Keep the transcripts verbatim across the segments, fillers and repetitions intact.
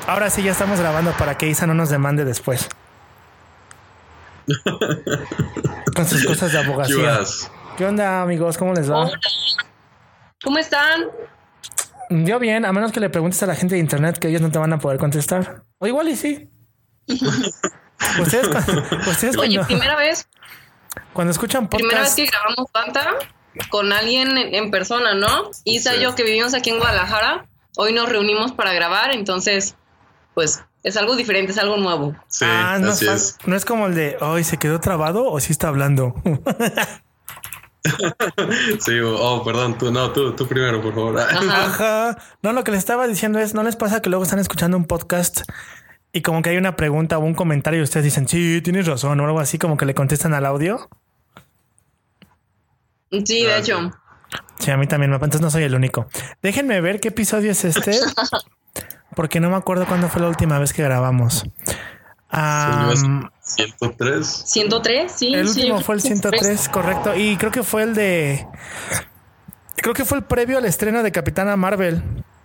Ahora sí ya estamos grabando para que Isa no nos demande después. Con sus cosas de abogacía. ¿Qué, ¿Qué onda, amigos? ¿Cómo les va? Hola. ¿Cómo están? Yo bien, a menos que le preguntes a la gente de internet, que ellos no te van a poder contestar. O igual y sí. Ustedes, ustedes Oye, cuando, primera vez. Cuando escuchan podcast. Primera vez que grabamos Banta con alguien en, en persona, ¿no? Isa sí. y yo que vivimos aquí en Guadalajara, hoy nos reunimos para grabar, entonces, pues, es algo diferente, es algo nuevo. Sí, ah, no, así es. No es como el de hoy se quedó trabado o sí está hablando. Sí, oh, perdón, tú no, tú, tú primero, por favor. Ajá. Ajá. No, lo que les estaba diciendo es, ¿no les pasa que luego están escuchando un podcast y como que hay una pregunta o un comentario y ustedes dicen, sí, tienes razón o algo así, como que le contestan al audio? Sí, de hecho. Sí, a mí también, entonces no soy el único. Déjenme ver qué episodio es este, porque no me acuerdo cuándo fue la última vez que grabamos. Um, ciento tres. ¿ciento tres? Sí. El sí, último fue el ciento tres, correcto. Y creo que fue el de... Creo que fue el previo al estreno de Capitana Marvel.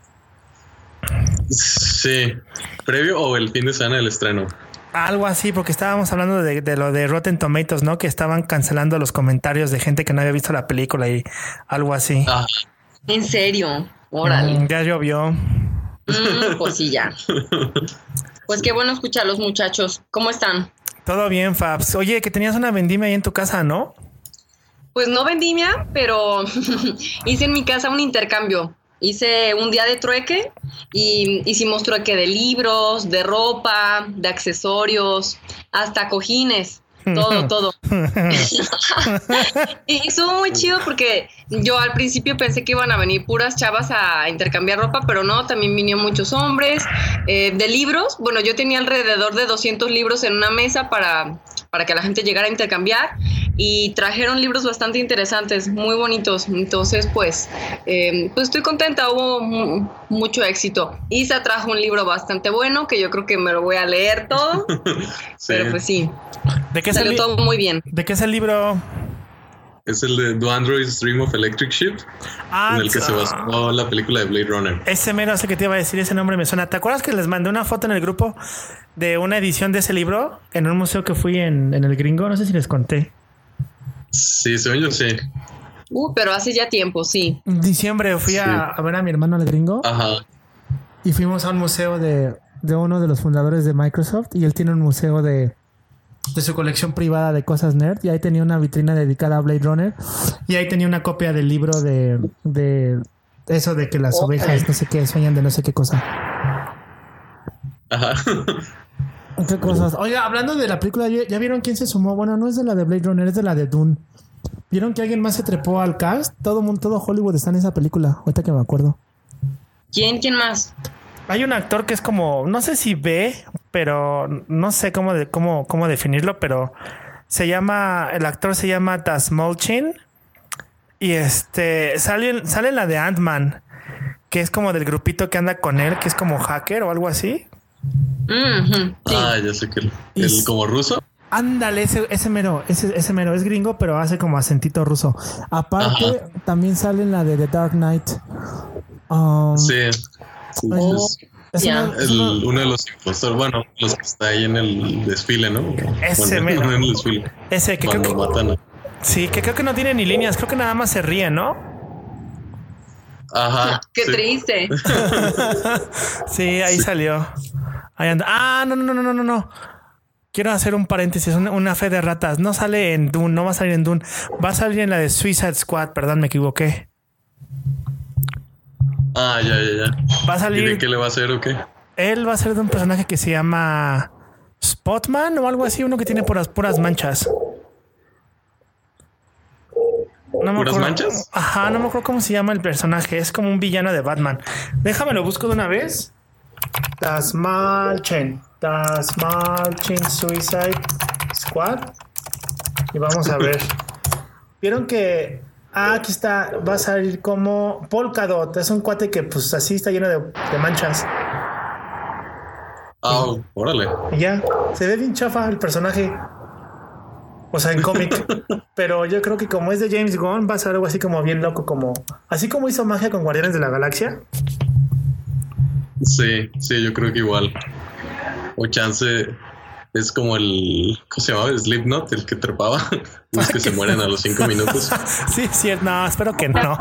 Sí. ¿Previo o el fin de semana del estreno? Algo así, porque estábamos hablando de, de lo de Rotten Tomatoes, ¿no? Que estaban cancelando los comentarios de gente que no había visto la película y algo así. Ah. ¿En serio? Órale. Mm, ya llovió. Mm, pues sí, ya. Pues qué bueno escucharlos, muchachos. ¿Cómo están? Todo bien, Fabs. Oye, que tenías una vendimia ahí en tu casa, ¿no? Pues no vendimia, pero hice en mi casa un intercambio. Hice un día de trueque y hicimos trueque de libros, de ropa, de accesorios, hasta cojines. Todo, todo. Y estuvo muy chido porque yo al principio pensé que iban a venir puras chavas a intercambiar ropa, pero no, también vinieron muchos hombres. Eh, de libros, bueno, yo tenía alrededor de doscientos libros en una mesa para, para que la gente llegara a intercambiar y trajeron libros bastante interesantes, muy bonitos. Entonces, pues, eh, pues estoy contenta, hubo m- mucho éxito. Isa trajo un libro bastante bueno que yo creo que me lo voy a leer todo, sí. Pero pues sí. ¿De qué es el li- todo muy bien. ¿De qué es el libro? Es el de Do Androids Dream of Electric Sheep, ah, en el que se basó la película de Blade Runner. Ese mero hace que te iba a decir, ese nombre me suena. ¿Te acuerdas que les mandé una foto en el grupo de una edición de ese libro en un museo que fui en, en el Gringo? No sé si les conté. Sí, según yo sí. Uh, pero hace ya tiempo, sí. En diciembre fui sí. a, a ver a mi hermano al Gringo. Ajá. Y fuimos a un museo de, de uno de los fundadores de Microsoft y él tiene un museo de... de su colección privada de cosas nerd y ahí tenía una vitrina dedicada a Blade Runner y ahí tenía una copia del libro de, de eso de que las okay. ovejas no sé qué sueñan de no sé qué cosa. Ajá. ¿Qué cosas? Oiga, hablando de la película, ¿ya vieron quién se sumó? Bueno, no es de la de Blade Runner, es de la de Dune. ¿Vieron que alguien más se trepó al cast? Todo mundo, todo Hollywood está en esa película, ahorita que me acuerdo. ¿Quién? ¿Quién más? Hay un actor que es como, no sé si ve, pero no sé cómo, de, cómo, cómo definirlo, pero se llama, el actor se llama Taz Molchin y este sale, sale en la de Ant-Man, que es como del grupito que anda con él, que es como hacker o algo así. Mm-hmm, sí. Ah, ya sé que el, el como ruso. Ándale, ese, ese mero, ese, ese mero es gringo, pero hace como acentito ruso. Aparte, ajá, también sale en la de The Dark Knight. Um, sí. Sí, oh, es, yeah. una, el, una... uno de los impostores, bueno, los que está ahí en el desfile, ¿no? Ese bueno, mero. En el desfile. Ese que cuando creo que, matan a... Sí, que creo que no tiene ni líneas, creo que nada más se ríe, ¿no? Ajá. Qué sí. triste. Sí, ahí sí. salió. Ahí anda. Ah, no, no, no, no, no, no. Quiero hacer un paréntesis, una, una fe de ratas. No sale en Dune, no va a salir en Dune. Va a salir en la de Suicide Squad, perdón, me equivoqué. Ah, ya, ya, ya. Va a salir. ¿Y de qué le va a hacer o qué? Él va a ser de un personaje que se llama Spotman o algo así, uno que tiene puras, puras manchas. No me ¿Puras acuerdo. manchas? Ajá, no me acuerdo cómo se llama el personaje. Es como un villano de Batman. Déjame lo busco de una vez. Taz Molchin. Taz Molchin Suicide Squad. Y vamos a ver. ¿Vieron que... Ah, aquí está, va a salir como Polkadot. Es un cuate que pues así está lleno de, de manchas. Ah, oh, órale. Y ya, se ve bien chafa el personaje. O sea, en cómic. Pero yo creo que como es de James Gunn, va a ser algo así como bien loco, como así como hizo magia con Guardianes de la Galaxia. Sí, sí, yo creo que igual. O chance es como el, ¿cómo se llamaba? Slipknot, el que trepaba. Los que se mueren a los cinco minutos. Sí, sí, no, espero que no.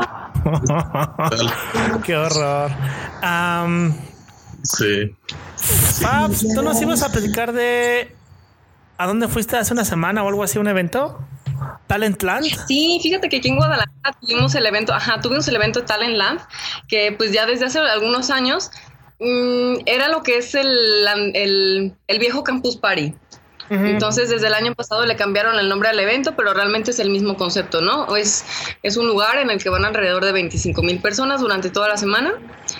Qué horror. Um, sí. Fabs, ¿tú nos ibas a platicar de a dónde fuiste hace una semana o algo así, un evento? Talentland. Sí, fíjate que aquí en Guadalajara tuvimos el evento, ajá, tuvimos el evento Talentland, que pues ya desde hace algunos años mmm, era lo que es el, el, el viejo Campus Party. Uh-huh. Entonces desde el año pasado le cambiaron el nombre al evento, pero realmente es el mismo concepto, ¿no? Es, es un lugar en el que van alrededor de veinticinco mil personas durante toda la semana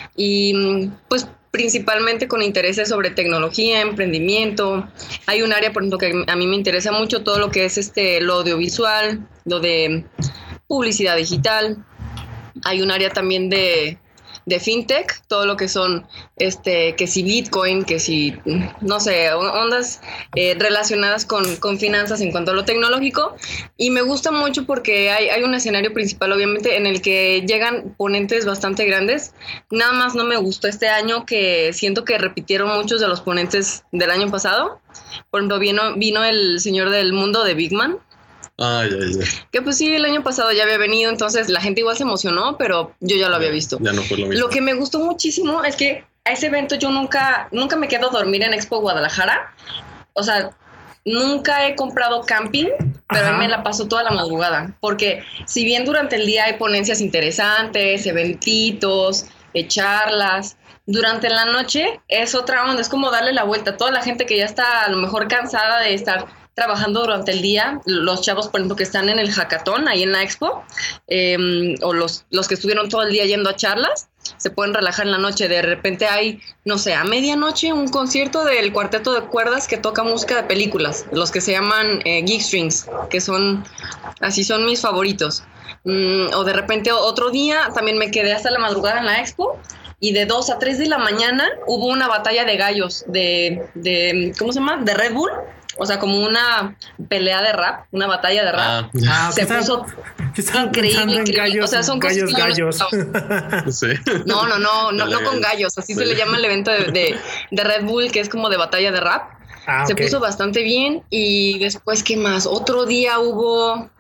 y pues principalmente con intereses sobre tecnología, emprendimiento. Hay un área, por ejemplo, que a mí me interesa mucho, todo lo que es este lo audiovisual, lo de publicidad digital. Hay un área también de, de fintech, todo lo que son, este, que si Bitcoin, que si, no sé, ondas eh, relacionadas con, con finanzas en cuanto a lo tecnológico. Y me gusta mucho porque hay, hay un escenario principal, obviamente, en el que llegan ponentes bastante grandes. Nada más no me gustó este año que siento que repitieron muchos de los ponentes del año pasado. Por ejemplo, vino, vino el señor del mundo de Big Man. Ay, ay, ay. Que pues sí, el año pasado ya había venido, entonces la gente igual se emocionó, pero yo ya lo había visto. Ya no fue lo mismo. Lo que me gustó muchísimo es que a ese evento yo nunca, nunca me quedo a dormir en Expo Guadalajara. O sea, nunca he comprado camping, pero a mí me la paso toda la madrugada. Porque si bien durante el día hay ponencias interesantes, eventitos, eh, charlas, durante la noche es otra onda, es como darle la vuelta a toda la gente que ya está a lo mejor cansada de estar trabajando durante el día, los chavos, por ejemplo, que están en el hackathon, ahí en la expo, eh, o los, los que estuvieron todo el día yendo a charlas, se pueden relajar en la noche. De repente hay, no sé, a medianoche un concierto del cuarteto de cuerdas que toca música de películas, los que se llaman eh, Geek Strings, que son, así son mis favoritos. Mm, o de repente otro día también me quedé hasta la madrugada en la expo, y de dos a tres de la mañana hubo una batalla de gallos de, de ¿cómo se llama? De Red Bull. O sea, como una pelea de rap, una batalla de rap. Ah, se puso increíble, increíble. Gallos, o sea, son gallos, cosas gallos. No, sí. no, no, no, no, no con gallos. Así sí. Se le llama el evento de, de, de Red Bull, que es como de batalla de rap. Ah, se okay. puso bastante bien. Y después, ¿qué más? Otro día hubo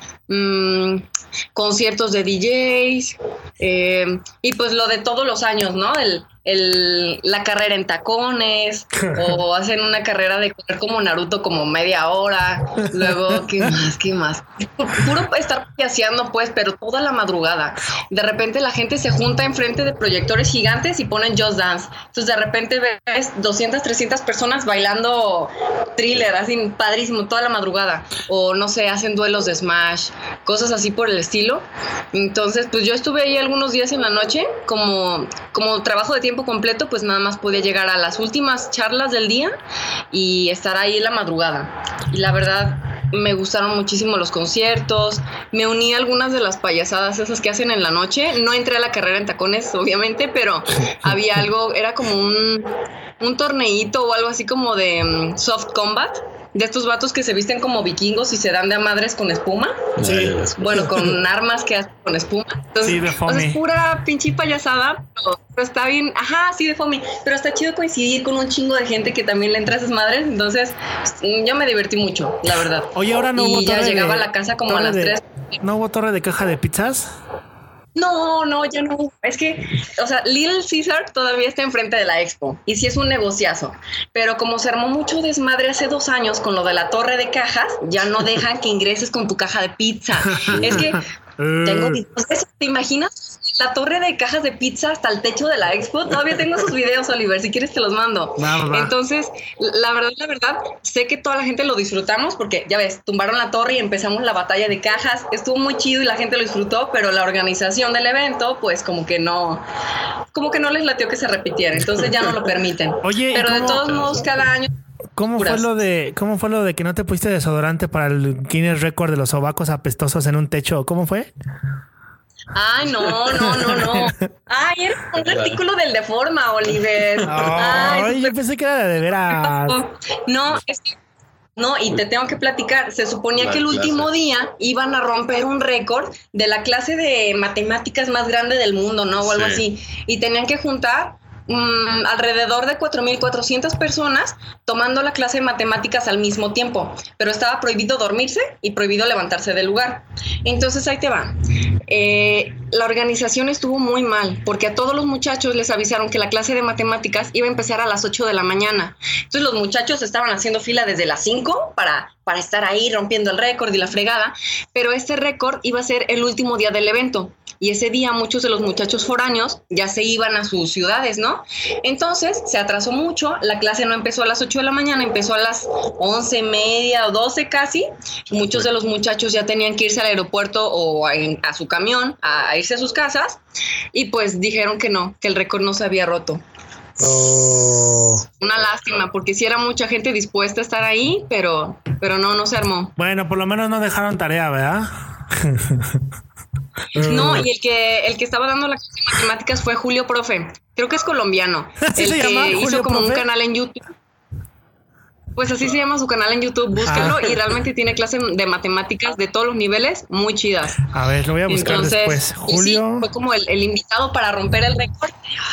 mmm, conciertos de D Js. Eh, y pues lo de todos los años, ¿no? El... El, la carrera en tacones o hacen una carrera de correr como Naruto como media hora, luego qué más, qué más puro estar paseando pues, pero toda la madrugada. De repente la gente se junta enfrente de proyectores gigantes y ponen Just Dance, entonces de repente ves doscientas, trescientas personas bailando Thriller, así padrísimo, toda la madrugada, o no sé, hacen duelos de Smash, cosas así por el estilo. Entonces pues yo estuve ahí algunos días en la noche como, como trabajo de tiempo completo, pues nada más podía llegar a las últimas charlas del día y estar ahí en la madrugada. Y la verdad me gustaron muchísimo los conciertos, me uní a algunas de las payasadas esas que hacen en la noche. No entré a la carrera en tacones, obviamente, pero había algo, era como un, un torneito o algo así como de um, soft combat, de estos vatos que se visten como vikingos y se dan de a madres con espuma. Sí. Bueno, con armas que hacen con espuma. Entonces, sí, de foamy. O sea, es pura pinche payasada, pero, pero está bien. Ajá, sí, de foamy. Pero está chido coincidir con un chingo de gente que también le entra a esas madres. Entonces, yo me divertí mucho, la verdad. Oye, ahora no hubo y ya torre llegaba de, a la casa como a las de, tres. ¿No hubo torre de caja de pizzas? No, no, ya no. Es que, o sea, Little Caesar todavía está enfrente de la expo y sí es un negociazo. Pero como se armó mucho desmadre hace dos años con lo de la torre de cajas, ya no dejan que ingreses con tu caja de pizza. Es que tengo videos de eso. ¿Te imaginas? La torre de cajas de pizza hasta el techo de la expo. Todavía tengo esos videos, Oliver. Si quieres te los mando. Va, va. Entonces, la verdad, la verdad, sé que toda la gente lo disfrutamos porque, ya ves, tumbaron la torre y empezamos la batalla de cajas. Estuvo muy chido y la gente lo disfrutó, pero la organización del evento, pues como que no, como que no les latió que se repitiera. Entonces ya no lo permiten. Oye, pero de todos modos, cada año... ¿Cómo fue lo de cómo fue lo de que no te pusiste desodorante para el Guinness Record de los sobacos apestosos en un techo? ¿Cómo fue? Ay, no, no, no, no. Ay, era un artículo del Deforma, Oliver. Ay, Ay yo pensé que era de veras. No, es que no, y te tengo que platicar. Se suponía la que el clase. último día iban a romper un récord de la clase de matemáticas más grande del mundo, ¿no? O algo sí. así. Y tenían que juntar mmm, alrededor de cuatro mil cuatrocientas personas tomando la clase de matemáticas al mismo tiempo, pero estaba prohibido dormirse y prohibido levantarse del lugar. Entonces ahí te va. Eh, la organización estuvo muy mal porque a todos los muchachos les avisaron que la clase de matemáticas iba a empezar a las ocho de la mañana. Entonces los muchachos estaban haciendo fila desde las cinco para, para estar ahí rompiendo el récord y la fregada, pero este récord iba a ser el último día del evento. Y ese día muchos de los muchachos foráneos ya se iban a sus ciudades, ¿no? Entonces se atrasó mucho, la clase no empezó a las ocho de la mañana, empezó a las once y media o doce casi. Muchos de los muchachos ya tenían que irse al aeropuerto o a, a su camión, a, a irse a sus casas, y pues dijeron que no, que el récord no se había roto. Oh. Una lástima, porque sí era mucha gente dispuesta a estar ahí, pero, pero no, no se armó. Bueno, por lo menos no dejaron tarea, ¿verdad? No, y el que el que estaba dando la clase de matemáticas fue Julio Profe. Creo que es colombiano. ¿Sí el se que llama hizo Julio como Profe? un canal en YouTube. Pues así se llama su canal en YouTube. Búsquenlo Ah. y realmente tiene clases de matemáticas de todos los niveles muy chidas. A ver, lo voy a buscar Entonces, después. Julio. sí, fue como el, el invitado para romper el récord.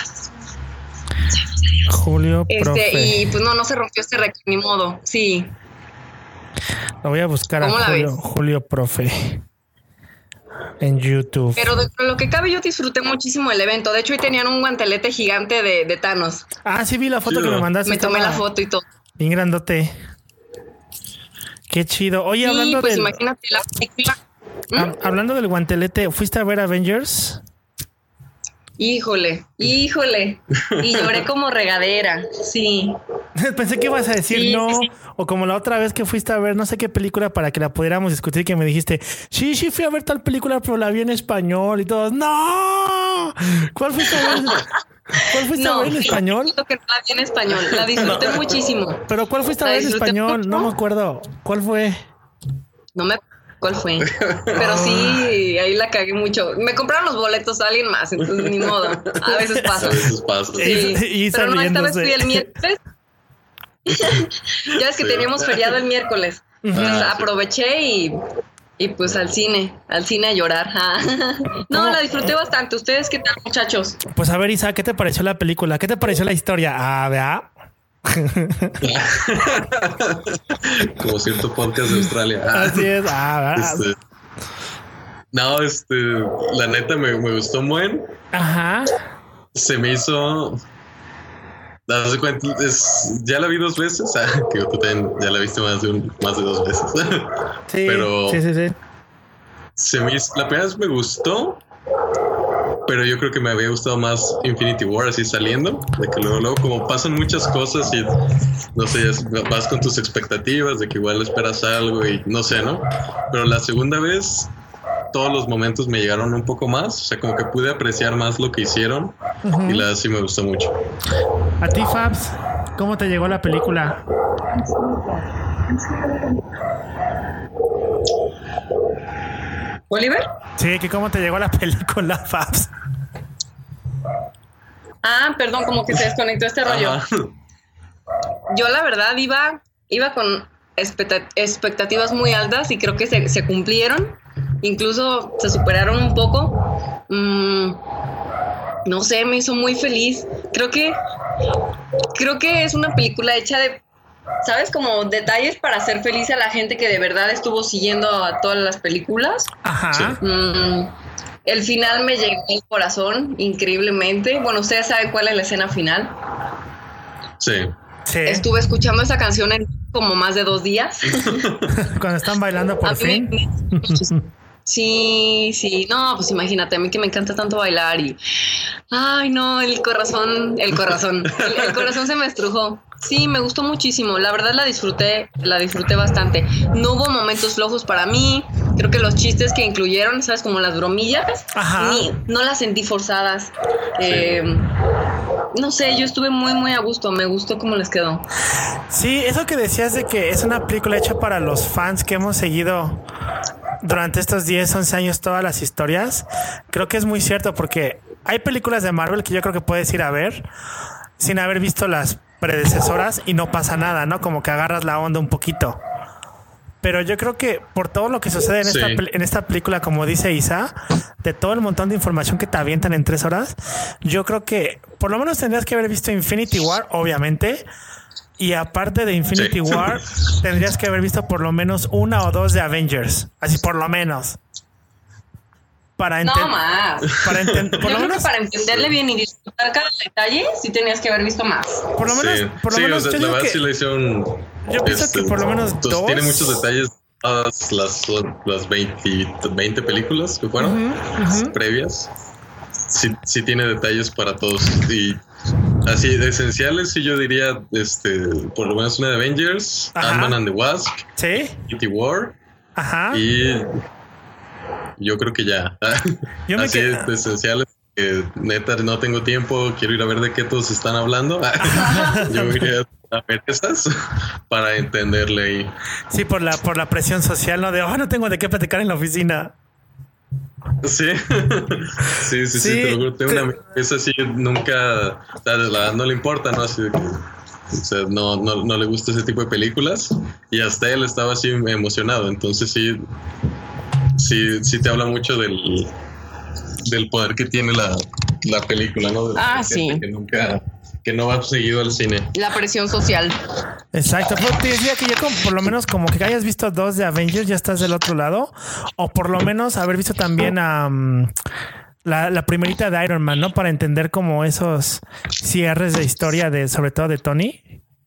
Julio Profe. Este, y pues no, no se rompió este récord, ni modo. Sí. Lo voy a buscar a ¿Cómo la Julio, ves? Julio Profe en YouTube. Pero dentro de lo que cabe, yo disfruté muchísimo el evento. De hecho, hoy tenían un guantelete gigante de, de Thanos. Ah, sí, vi la foto Sí, que me ¿no? mandaste. Me tomé la estaba foto y todo. bien grandote. Qué chido. Oye, Y hablando pues del imagínate la película. ¿Mm? hab- hablando del guantelete, ¿fuiste a ver Avengers? Híjole, híjole. Y lloré como regadera. Sí. Pensé que ibas a decir Sí, no, sí, sí. o como la otra vez que fuiste a ver no sé qué película para que la pudiéramos discutir, que me dijiste, sí, sí fui a ver tal película, pero la vi en español y todos, ¡no! ¿Cuál fuiste a ver? ¿Cuál fuiste a No, ver en español? siento que no la vi en español. La disfruté muchísimo. ¿Pero cuál fuiste a La ver en disfruté español? mucho. No me acuerdo. ¿Cuál fue? No me cuál fue. Pero sí, ahí la cagué mucho. Me compraron los boletos a alguien más, entonces ni modo. A veces pasa. A veces pasa. Sí. Y- y Pero no, esta vez riéndose. fui el miércoles. Ya ves que Sí. teníamos feriado el miércoles. Entonces Ah, sí. aproveché y, y pues al cine, al cine a llorar. Ah. No, ¿Cómo? la disfruté bastante. ¿Ustedes qué tal, muchachos? Pues a ver, Isa, ¿qué te pareció la película? ¿Qué te pareció la historia? Ah, ¿verdad? Como cierto podcast de Australia. Ah, Así es. Ah, ¿verdad? este, no, este, la neta me, me gustó un buen. Ajá. Se me hizo. Das de cuenta, es, ya la vi dos veces. Ah, que tú también ya la viste más de, un, más de dos veces. Sí, Pero- sí, sí, sí. Se me hizo- la primera vez me gustó, pero yo creo que me había gustado más Infinity War así saliendo, de que luego, luego como pasan muchas cosas y no sé, ya vas con tus expectativas de que igual esperas algo y no sé, ¿no? Pero la segunda vez todos los momentos me llegaron un poco más, o sea, como que pude apreciar más lo que hicieron Ujú. y la sí me gustó mucho. A ti, Fabs, ¿cómo te llegó la película? ¿Oliver? Sí, que cómo te llegó la película, Fabs. Ah, perdón, como que se desconectó este rollo. Ajá. Yo la verdad iba, iba con expecta- expectativas muy altas y creo que se, se cumplieron. Incluso se superaron un poco. Mm, no sé, me hizo muy feliz. Creo que creo que es una película hecha de, ¿sabes? Como detalles para hacer feliz a la gente que de verdad estuvo siguiendo a todas las películas. Ajá. Sí. Mm, el final me llegó al corazón increíblemente. Bueno, ustedes saben cuál es la escena final. Sí. Sí. Estuve escuchando esa canción en como más de dos días. Cuando están bailando A por mí fin. me- Sí, sí, no, pues imagínate, a mí que me encanta tanto bailar y, ay, no, el corazón, el corazón, el, el corazón se me estrujó. Sí, me gustó muchísimo, la verdad la disfruté, la disfruté bastante. No hubo momentos flojos para mí, creo que los chistes que incluyeron, ¿sabes? Como las bromillas, Ajá. ni, no las sentí forzadas. Eh, no sé, yo estuve muy, muy a gusto, me gustó cómo les quedó. Sí, eso que decías de que es una película hecha para los fans que hemos seguido durante estos diez, once años todas las historias, creo que es muy cierto porque hay películas de Marvel que yo creo que puedes ir a ver sin haber visto las predecesoras y no pasa nada, ¿no? Como que agarras la onda un poquito. Pero yo creo que por todo lo que sucede en, Sí. esta, pel- en esta película, como dice Isa, de todo el montón de información que te avientan en tres horas, yo creo que por lo menos tendrías que haber visto Infinity War, obviamente. Y aparte de Infinity Sí. War, tendrías que haber visto por lo menos una o dos de Avengers. Así por lo menos. Para No entender. más. Para enten- por Yo lo creo menos. que para entenderle bien y disfrutar cada detalle, sí tenías que haber visto más. Por lo menos. Sí, Por lo sí, menos o sea, yo la digo verdad que- sí la hicieron. yo pienso que por lo menos pues, dos. Tiene muchos detalles. Todas las, las veinte, veinte películas que fueron Ujú, ujú. previas. Sí, sí tiene detalles para todos. Y así, de esenciales, sí yo diría, este, por lo menos una de Avengers, Ajá. Ant-Man and the Wasp, Sí. Infinity War, Ajá. y yo creo que ya. Yo me Así qued- de esenciales. Que neta no tengo tiempo, quiero ir a ver de qué todos están hablando. Yo iría a ver esas para entenderle ahí. Sí, por la, por la presión social, ¿no? De, oh, no tengo de qué platicar en la oficina. Sí, sí, sí, sí, Sí, te lo juro. Tengo te- una amiga que es así, nunca, o sea, la- no le importa, ¿no? Así de que, o sea, no, no, no le gusta ese tipo de películas y hasta él estaba así emocionado. Entonces sí, sí, sí te habla mucho del, del poder que tiene la, la película, ¿no? De Ah, gente sí. Que nunca, que no va seguido al cine. La presión social. Exacto. Pues te decía que ya como, por lo menos como que hayas visto dos de Avengers, ya estás del otro lado. O por lo menos haber visto también a um, la, la primerita de Iron Man, ¿no? Para entender como esos cierres de historia de, sobre todo de Tony.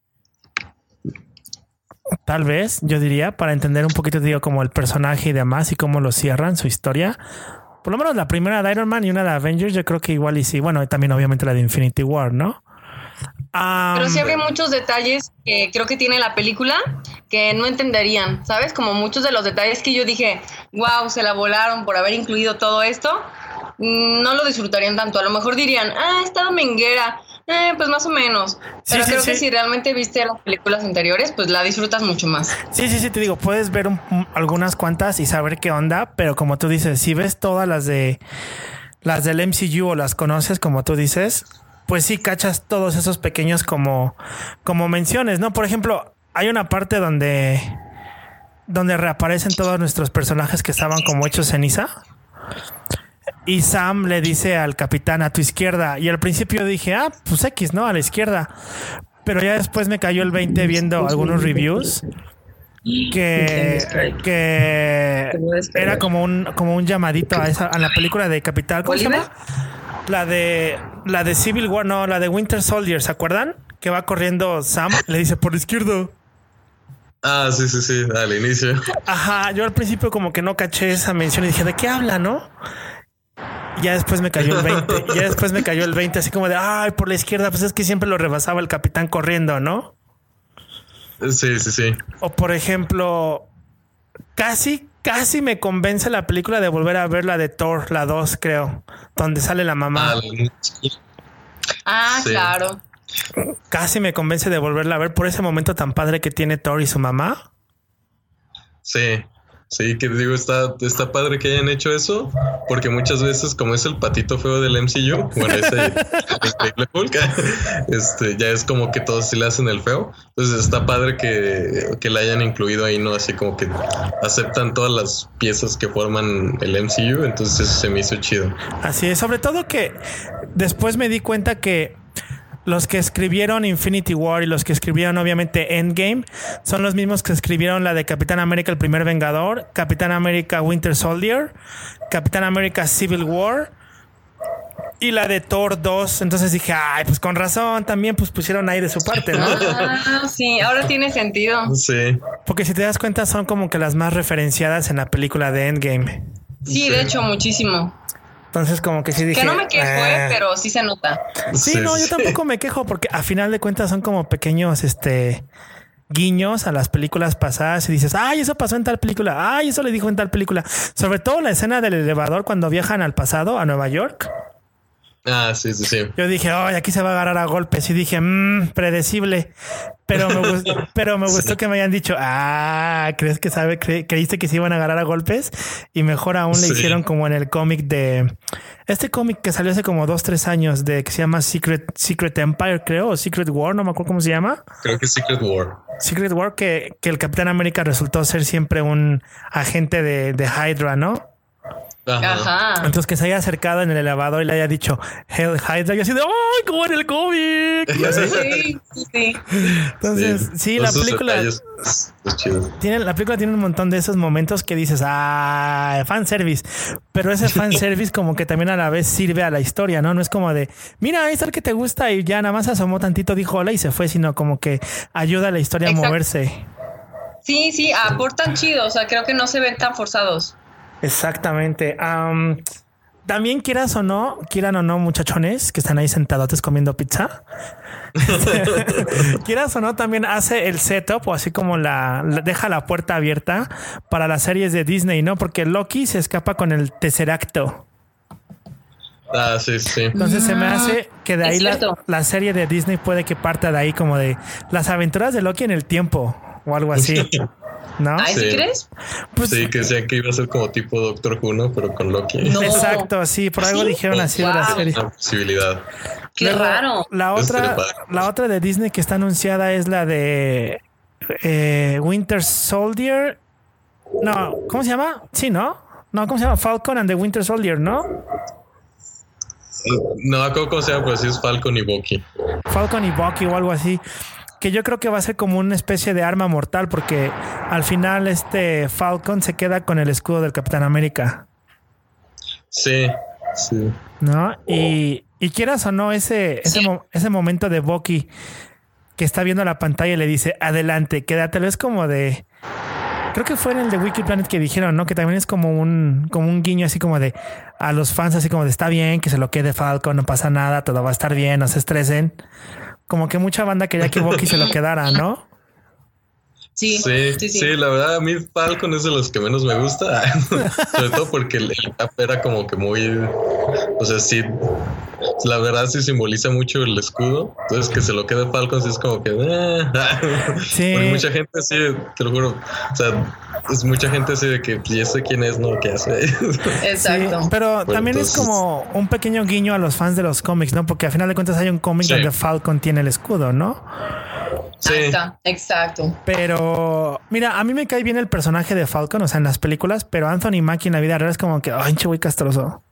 Tal vez, yo diría, para entender un poquito, digo, como el personaje y demás y cómo lo cierran su historia. Por lo menos la primera de Iron Man y una de Avengers, yo creo que igual y sí. Bueno, y también obviamente la de Infinity War, ¿no? Um, Pero sí habría muchos detalles que creo que tiene la película que no entenderían, ¿sabes? Como muchos de los detalles que yo dije, wow, se la volaron por haber incluido todo esto, mm, no lo disfrutarían tanto. A lo mejor dirían, ah, está dominguera, eh, pues más o menos. Sí, Pero sí, creo sí. que si realmente viste las películas anteriores, pues la disfrutas mucho más. Sí, sí, sí, te digo, puedes ver un- un- algunas cuantas y saber qué onda, pero como tú dices, si ves todas las de las del M C U o las conoces, como tú dices, pues sí cachas todos esos pequeños como, como menciones, ¿no? Por ejemplo, hay una parte donde, donde reaparecen todos nuestros personajes que estaban como hechos ceniza. Y Sam le dice al capitán a tu izquierda. Y al principio dije, ah, pues X, ¿no? A la izquierda. Pero ya después me cayó el veinte viendo algunos reviews que, que era como un, como un llamadito a esa, a la película de Capital. ¿Cómo se ¿Oliver? llama? La de la de Civil War, no, la de Winter Soldier, ¿se acuerdan? Que va corriendo Sam, le dice por la izquierda. Ah, sí, sí, sí, al inicio. Ajá, yo al principio como que no caché esa mención y dije, ¿de qué habla, no? Y ya después me cayó el veinte, ya después me cayó el veinte, así como de, ay, por la izquierda, pues es que siempre lo rebasaba el capitán corriendo, ¿no? Sí, sí, sí. O por ejemplo, casi, casi me convence la película de volver a ver la de Thor, la dos, creo, donde sale la mamá. Ah, la- Ah, Sí. claro. Casi me convence de volverla a ver por ese momento tan padre que tiene Thor y su mamá. Sí, sí, que digo, está, está padre que hayan hecho eso, porque muchas veces, como es el patito feo del M C U, bueno, ese Increíble Hulk, este, ya es como que todos sí le hacen el feo. Entonces está padre que, que la hayan incluido ahí, ¿no? Así como que aceptan todas las piezas que forman el M C U, entonces eso se me hizo chido. Así es, sobre todo que después me di cuenta que los que escribieron Infinity War y los que escribieron obviamente Endgame son los mismos que escribieron la de Capitán América el primer Vengador, Capitán América Winter Soldier, Capitán América Civil War y la de Thor dos. Entonces dije, ay, pues con razón, también pues pusieron ahí de su parte, ¿no? Ah, sí, ahora tiene sentido. Sí, Porque si te das cuenta son como que las más referenciadas en la película de Endgame. Sí, de hecho, muchísimo. Entonces como que sí dije... Que no me quejo, "Ah". eh, pero sí se nota. Sí, no, yo tampoco me quejo porque a final de cuentas son como pequeños este guiños a las películas pasadas y dices, ay, eso pasó en tal película, ay, eso le dijo en tal película. Sobre todo la escena del elevador cuando viajan al pasado, a Nueva York. Ah, sí, sí, sí. Yo dije, oh, aquí se va a agarrar a golpes. Y dije, mmm, predecible. Pero me gustó, pero me gustó sí. que me hayan dicho, ah, ¿crees que sabe? Cre ¿Creíste que se iban a agarrar a golpes? Y mejor aún sí. le hicieron como en el cómic de... Este cómic que salió hace como dos, tres años de que se llama Secret, Secret Empire, creo, o Secret War, no me acuerdo cómo se llama. Creo que Secret War. Secret War, que, que el Capitán América resultó ser siempre un agente de, de Hydra, ¿no? Ajá. Ajá. Entonces que se haya acercado en el elevador y le haya dicho Hell Hydra y así de ¡ay, como en el cómic! Y así. Sí, sí. Entonces, sí, sí la película es, es chido. Tiene, la película tiene un montón de esos momentos que dices, ah, fanservice. Pero ese fanservice como que también a la vez sirve a la historia, ¿no? No es como de, mira, ahí está el que te gusta y ya nada más asomó tantito, dijo hola y se fue, sino como que ayuda a la historia Exacto. a moverse. Sí, sí, aportan chido, o sea, creo que no se ven tan forzados. Exactamente. Um, también quieras o no, quieran o no, muchachones que están ahí sentadotes comiendo pizza. Quieras o no, también hace el setup o así como la, la deja la puerta abierta para las series de Disney, ¿no? Porque Loki se escapa con el Tesseracto. Ah, sí, sí. Entonces ah, se me hace que de ahí la, la serie de Disney puede que parta de ahí como de las aventuras de Loki en el tiempo o algo así. ¿No? ¿Ay, sí crees? Pues, sí, que decía que iba a ser como tipo Doctor Who, ¿no? Pero con Loki. No. Exacto, sí, por algo ¿Sí? dijeron así wow. de la serie. Una posibilidad. Qué Luego, raro. La otra, la otra de Disney que está anunciada es la de eh, Winter Soldier. No, ¿cómo se llama? Sí, ¿no? No, ¿cómo se llama? Falcon and the Winter Soldier, ¿no? No, ¿cómo se llama? Pero sí es Falcon y Bucky. Falcon y Bucky o algo así. Que yo creo que va a ser como una especie de arma mortal porque al final este Falcon se queda con el escudo del Capitán América. Sí, sí. ¿No? Y, y quieras o no, ese, ese, sí. mo ese momento de Bucky que está viendo la pantalla y le dice, adelante, quédatelo. Es como de... Creo que fue en el de Wiki Planet que dijeron, ¿no? Que también es como un, como un guiño así como de a los fans así como de está bien, que se lo quede Falcon, no pasa nada, todo va a estar bien, no se estresen. Como que mucha banda quería que Bucky se lo quedara, ¿no? Sí, sí, sí, sí, sí, la verdad a mí Falcon es de los que menos me gusta, sobre todo porque el, el cap era como que muy, o sea, sí, la verdad sí simboliza mucho el escudo, entonces que se lo quede Falcon sí es como que, eh. Sí. Porque mucha gente así, te lo juro, o sea, es mucha gente así de que ya sé quién es, no, qué hace. Exacto. Sí, pero pues también entonces... es como un pequeño guiño a los fans de los cómics, ¿no? Porque al final de cuentas hay un cómic sí. donde Falcon tiene el escudo, ¿no? Sí. Ahí está, exacto. Pero mira, a mí me cae bien el personaje de Falcon, o sea, en las películas, pero Anthony Mackie en la vida real es como que, ay, che, güey castroso.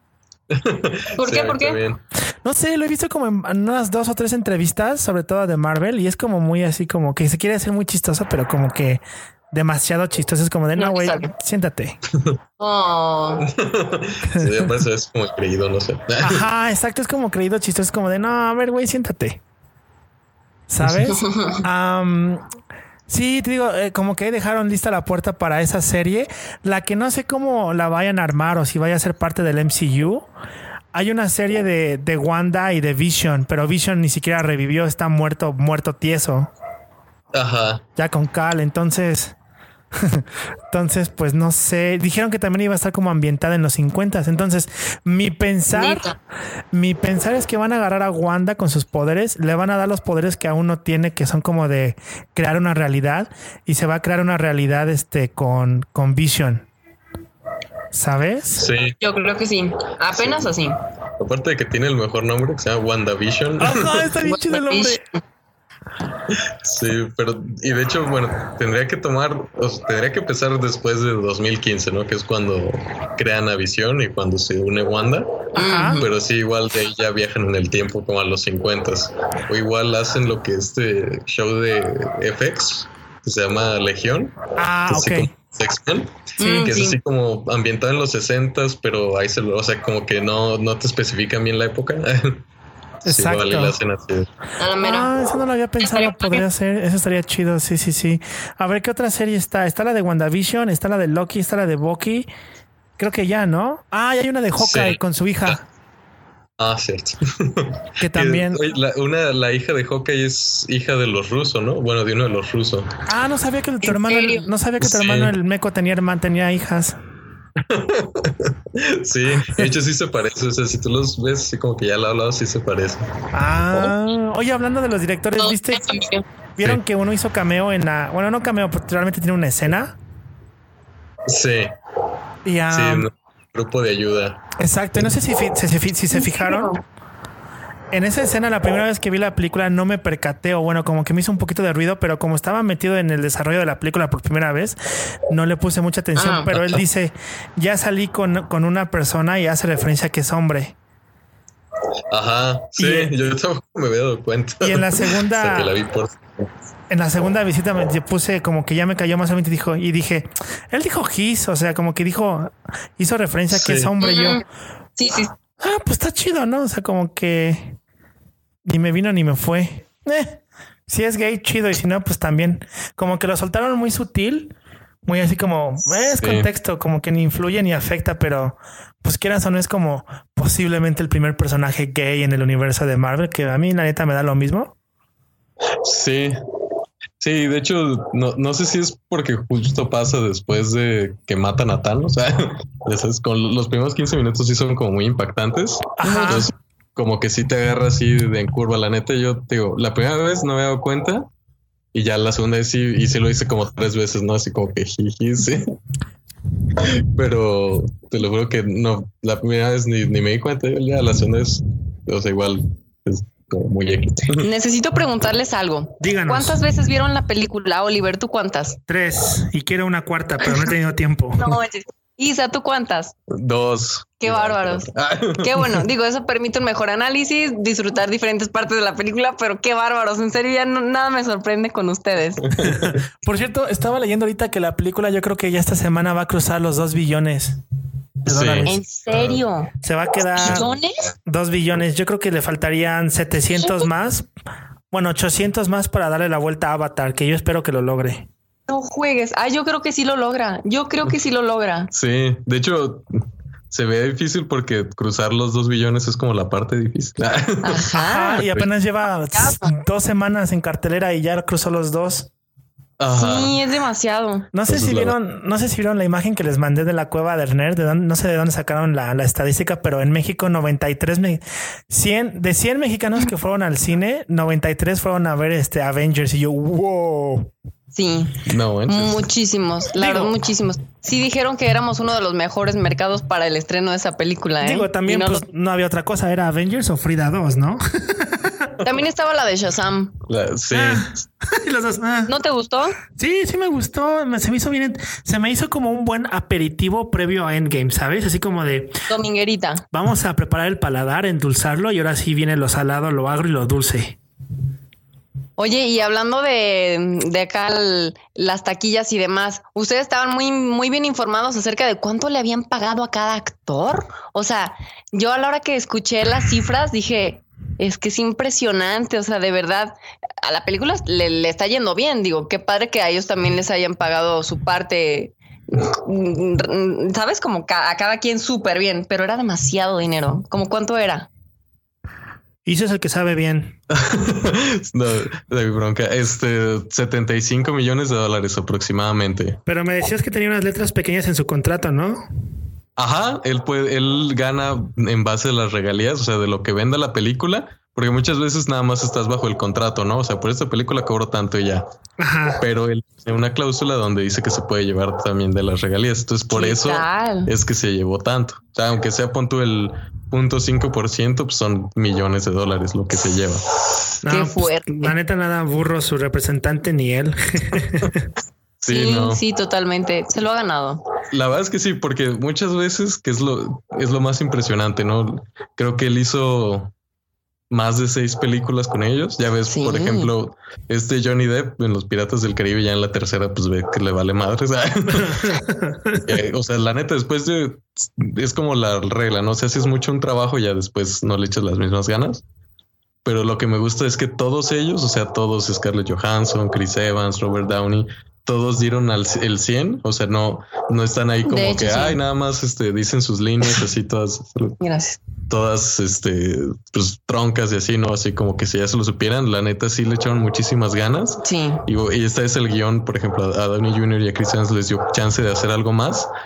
¿Por qué? Sí, ¿Por qué? También. No sé, lo he visto como en unas dos o tres entrevistas, sobre todo de Marvel, y es como muy así, como que se quiere hacer muy chistoso, pero como que demasiado chistoso. Es como de, no, güey, siéntate. Oh. Sí, por eso es como creído, no sé. Ajá, exacto, es como creído chistoso. Es como de, no, a ver, güey, siéntate. ¿Sabes? um, sí, te digo, eh, como que dejaron lista la puerta para esa serie. La que no sé cómo la vayan a armar o si vaya a ser parte del M C U. Hay una serie de, de Wanda y de Vision, pero Vision ni siquiera revivió, está muerto, muerto tieso. Ajá. Ya con Cal, entonces... Entonces, pues no sé. Dijeron que también iba a estar como ambientada en los cincuenta. Entonces, mi pensar, Neta. mi pensar es que van a agarrar a Wanda con sus poderes, le van a dar los poderes que aún no tiene, que son como de crear una realidad, y se va a crear una realidad este con, con Vision. ¿Sabes? Sí. Yo creo que sí. Apenas sí. así. Aparte de que tiene el mejor nombre, que se llama WandaVision. Ajá, está bien chido el nombre. Sí, pero y de hecho, bueno, tendría que tomar, o sea, tendría que empezar después de dos mil quince, ¿no? Que es cuando crean a Visión y cuando se une Wanda. Ajá. Pero sí, igual de ahí ya viajan en el tiempo como a los cincuenta. O igual hacen lo que este show de F X que se llama Legión. Ah, ok. X-Men, sí, que es sí. así como ambientado en los sesentas, pero ahí se lo, o sea, como que no, no te especifican bien la época. Exacto. Sí, vale, hacen así. Ah, eso no lo había pensado. Podría ser. Eso estaría chido. Sí, sí, sí. A ver, ¿qué otra serie está? Está la de WandaVision, está la de Loki, está la de Bucky. Creo que ya, ¿no? Ah, y hay una de Hawkeye sí. con su hija. Ah, cierto. Que también. La, una, la hija de Hawkeye es hija de los rusos, ¿no? Bueno, de uno de los rusos. Ah, no sabía que tu hermano, no sabía que tu sí. hermano el meco tenía hermana, tenía hijas. Sí, de hecho sí se parece. O sea, si tú los ves así como que ya al lado sí se parece. Ah, oh. Oye, hablando de los directores, No, ¿viste? no, ¿Vieron sí. que uno hizo cameo en la... Bueno, no cameo, porque realmente tiene una escena? Sí, Y, um, sí, un grupo de ayuda. exacto, no sé si, fi- si, si, si se fijaron. En esa escena, la primera vez que vi la película no me percaté, o bueno, como que me hizo un poquito de ruido, pero como estaba metido en el desarrollo de la película por primera vez, no le puse mucha atención, Ah. pero él dice, ya salí con, con una persona y hace referencia a que es hombre. Ajá, sí, Y- yo tampoco me había dado cuenta. Y en la segunda- Hasta que la vi por... En la segunda visita me puse como que ya me cayó más o menos y dijo, y dije, él dijo his, o sea, como que dijo, hizo referencia a que Sí. es hombre. Y yo, Ujú. Sí, sí. ah, pues está chido, ¿no? O sea, como que ni me vino ni me fue. Eh, si es gay, chido, y si no, pues también. Como que lo soltaron muy sutil, muy así como, eh, es Sí. contexto, como que ni influye ni afecta, pero pues quieras o no, es como posiblemente el primer personaje gay en el universo de Marvel, que a mí la neta me da lo mismo. Sí, sí, de hecho, no, no sé si es porque justo pasa después de que matan a Thanos. O sea, ya sabes, con los primeros quince minutos sí son como muy impactantes. Ajá. Entonces, como que sí te agarra así de en curva. La neta, yo te digo, la primera vez no me he dado cuenta y ya la segunda vez sí, y sí lo hice como tres veces, ¿no? Así como que jiji, sí. Pero te lo juro que no, la primera vez ni, ni me di cuenta. Ya la segunda vez, o sea, igual es como muy X. Necesito preguntarles algo. Díganos. ¿Cuántas veces vieron la película, Oliver? ¿Tú cuántas? Tres, y quiero una cuarta, pero no he tenido tiempo. No manches. Isa, ¿tú cuántas? Dos. Qué bárbaros. Qué bueno. Digo, eso permite un mejor análisis, disfrutar diferentes partes de la película, pero qué bárbaros. En serio, ya no- nada me sorprende con ustedes. Por cierto, estaba leyendo ahorita que la película yo creo que ya esta semana va a cruzar los dos billones de Sí. dólares. ¿En serio? Se va a quedar ¿Billones? dos billones. Yo creo que le faltarían setecientos más. Bueno, ochocientos más para darle la vuelta a Avatar, que yo espero que lo logre. No juegues. Ah, yo creo que sí lo logra. Yo creo que sí lo logra. Sí, de hecho, se ve difícil porque cruzar los dos billones es como la parte difícil. Ajá. Ah, y apenas lleva dos semanas en cartelera y ya cruzó los dos. Ajá. Sí, es demasiado. No sé Entonces, si la- vieron, no sé si vieron la imagen que les mandé de la cueva de Nerd, de dónde- no sé de dónde sacaron la, la estadística, pero en México noventa y tres, me- cien, de cien mexicanos que fueron al cine, noventa y tres fueron a ver este Avengers y yo, wow. Sí. No manches. Muchísimos, la Digo- verdad, muchísimos. Sí dijeron que éramos uno de los mejores mercados para el estreno de esa película, ¿eh? Digo, también Y no pues, no había otra cosa, era Avengers o Frida dos, ¿no? lo- También estaba la de Shazam. La- sí, Ah. Y los dos, ah. ¿No te gustó? Sí, sí me gustó, me- se me hizo bien, se me hizo como un buen aperitivo previo a Endgame, ¿sabes? Así como de, Dominguerita. vamos a preparar el paladar, endulzarlo y ahora sí viene lo salado, lo agro y lo dulce. Oye, y hablando de, de acá el- las taquillas y demás, ¿ustedes estaban muy, muy bien informados acerca de cuánto le habían pagado a cada actor? O sea, yo a la hora que escuché las cifras dije, es que es impresionante, o sea, de verdad, a la película le, le está yendo bien, digo, qué padre que a ellos también les hayan pagado su parte, mm, ¿sabes? Como ca- a cada quien súper bien, pero era demasiado dinero. ¿Cómo cuánto era? Y eso es el que sabe bien. no, de mi bronca. Este setenta y cinco millones de dólares aproximadamente. Pero me decías que tenía unas letras pequeñas en su contrato, ¿no? Ajá, él puede, él gana en base a las regalías, o sea, de lo que venda la película, porque muchas veces nada más estás bajo el contrato, ¿no? O sea, por esta película cobro tanto y ya. Ajá. Pero él tiene una cláusula donde dice que se puede llevar también de las regalías. Entonces, por ¿Qué eso tal? es que se llevó tanto. O sea, aunque sea pon tú el punto cinco por ciento, pues son millones de dólares lo que se lleva. No, Qué pues, fuerte. la neta, nada burro su representante ni él. Sí, Sí, no. sí, totalmente. Se lo ha ganado. La verdad es que sí, porque muchas veces, que es lo, es lo más impresionante, ¿no? Creo que él hizo más de seis películas con ellos. Ya ves, Sí. por ejemplo, este Johnny Depp en Los Piratas del Caribe, ya en la tercera, pues ve que le vale madre. O sea, eh, o sea, la neta, después de es como la regla, no sé, si haces mucho un trabajo, ya después no le echas las mismas ganas. Pero lo que me gusta es que todos ellos, o sea, todos Scarlett Johansson, Chris Evans, Robert Downey, todos dieron al el cien. O sea, no, no están ahí como De hecho, que sí. ay, nada más este dicen sus líneas así todas, Gracias. todas este pues troncas y así, no así como que si ya se lo supieran. La neta sí le echaron muchísimas ganas. Sí. Y, y este es el guión, por ejemplo, a Downey junior y a Chris Evans les dio chance de hacer algo más.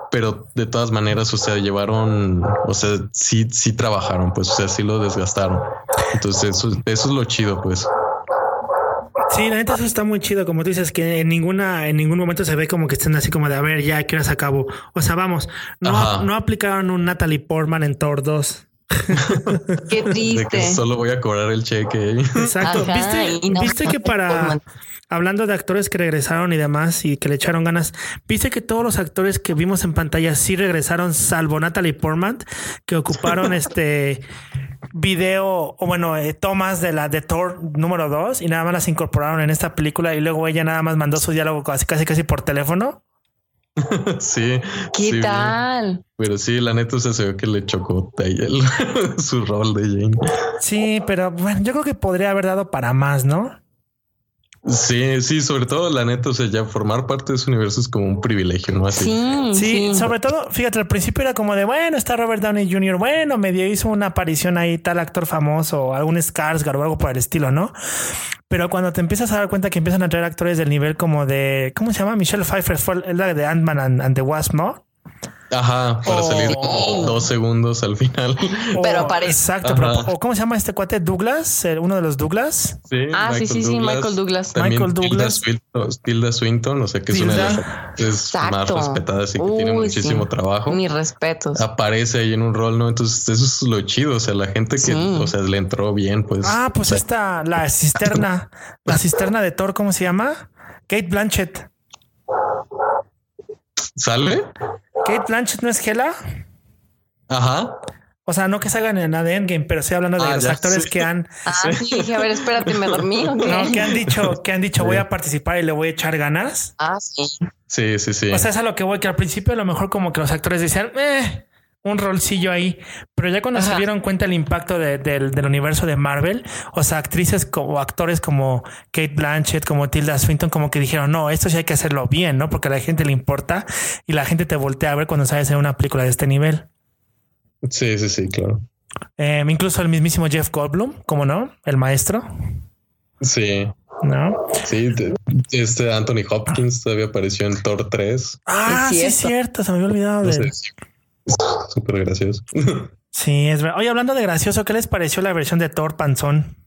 pero de todas maneras, o sea, llevaron, o sea, sí, sí trabajaron, pues, o sea, sí lo desgastaron. Entonces, eso, eso es lo chido, pues. Sí, la neta eso está muy chido, como tú dices, que en ninguna, en ningún momento se ve como que estén así como de a ver, ya que horas acabo. O sea, vamos, no, no aplicaron un Natalie Portman en Thor dos. Qué triste. De que solo voy a cobrar el cheque. Exacto. Ajá, ¿Viste, no, ¿viste que para hablando de actores que regresaron y demás y que le echaron ganas, viste que todos los actores que vimos en pantalla sí regresaron, salvo Natalie Portman, que ocuparon este video o bueno, eh, tomas de la de Thor número dos y nada más las incorporaron en esta película y luego ella nada más mandó su diálogo casi casi, casi por teléfono? Sí. ¿Qué sí, tal? Pero sí, la neta, o sea, se ve que le chocó el, su rol de Jane. Sí, pero bueno, yo creo que podría haber dado para más, ¿no? Sí, sí, sobre todo la neta, o sea, ya formar parte de ese universo es como un privilegio, ¿no? Así. Sí, sí, sí, sobre todo, fíjate, al principio era como de, bueno, está Robert Downey junior, bueno, medio hizo una aparición ahí tal actor famoso, o algún Skarsgård o algo por el estilo, ¿no? Pero cuando te empiezas a dar cuenta que empiezan a traer actores del nivel como de, ¿cómo se llama? Michelle Pfeiffer fue la de Ant-Man and, and the Wasp, ¿no? Ajá, para oh. salir dos segundos al final. Oh, pero aparece. Exacto, pero, o ¿cómo se llama este cuate? Douglas, uno de los Douglas. Sí, ah, Michael sí, sí, Douglas. sí, Michael Douglas. También Michael Douglas. Tilda Swinton, Tilda Swinton, o sea que Tilda. Es una de las actrices más respetadas y que Uy, tiene muchísimo sí. trabajo. Mis respetos. Aparece ahí en un rol, ¿no? Entonces eso es lo chido. O sea, la gente que, sí. o sea, le entró bien, pues. Ah, pues o sea, esta, la cisterna, la cisterna de Thor, ¿cómo se llama? Kate Blanchett. ¿Sale? Kate Blanchett no es Hela. Ajá. O sea, no que salgan en nada de Endgame, pero estoy hablando de ah, los actores sí. que han. Ah, sí, dije, a ver, espérate, me dormí. ¿Okay? No, que han dicho, que han dicho, sí. voy a participar y le voy a echar ganas. Ah, sí. Sí, sí, sí. O sea, es a lo que voy, que al principio a lo mejor como que los actores decían, eh, un rolcillo ahí, pero ya cuando Ajá. se dieron cuenta el impacto de, de, del universo de Marvel, o sea, actrices o actores como Kate Blanchett, como Tilda Swinton, como que dijeron, no, esto sí hay que hacerlo bien, ¿no? Porque a la gente le importa y la gente te voltea a ver cuando sabes hacer una película de este nivel. Sí, sí, sí, claro. Eh, incluso el mismísimo Jeff Goldblum, ¿cómo no? El maestro. Sí. ¿No? Sí, este Anthony Hopkins todavía apareció en Thor tres. Ah, sí, es cierto, se me había olvidado no de... Sé, súper gracioso. Sí, es verdad. Oye, hablando de gracioso, ¿qué les pareció la versión de Thor Panzón?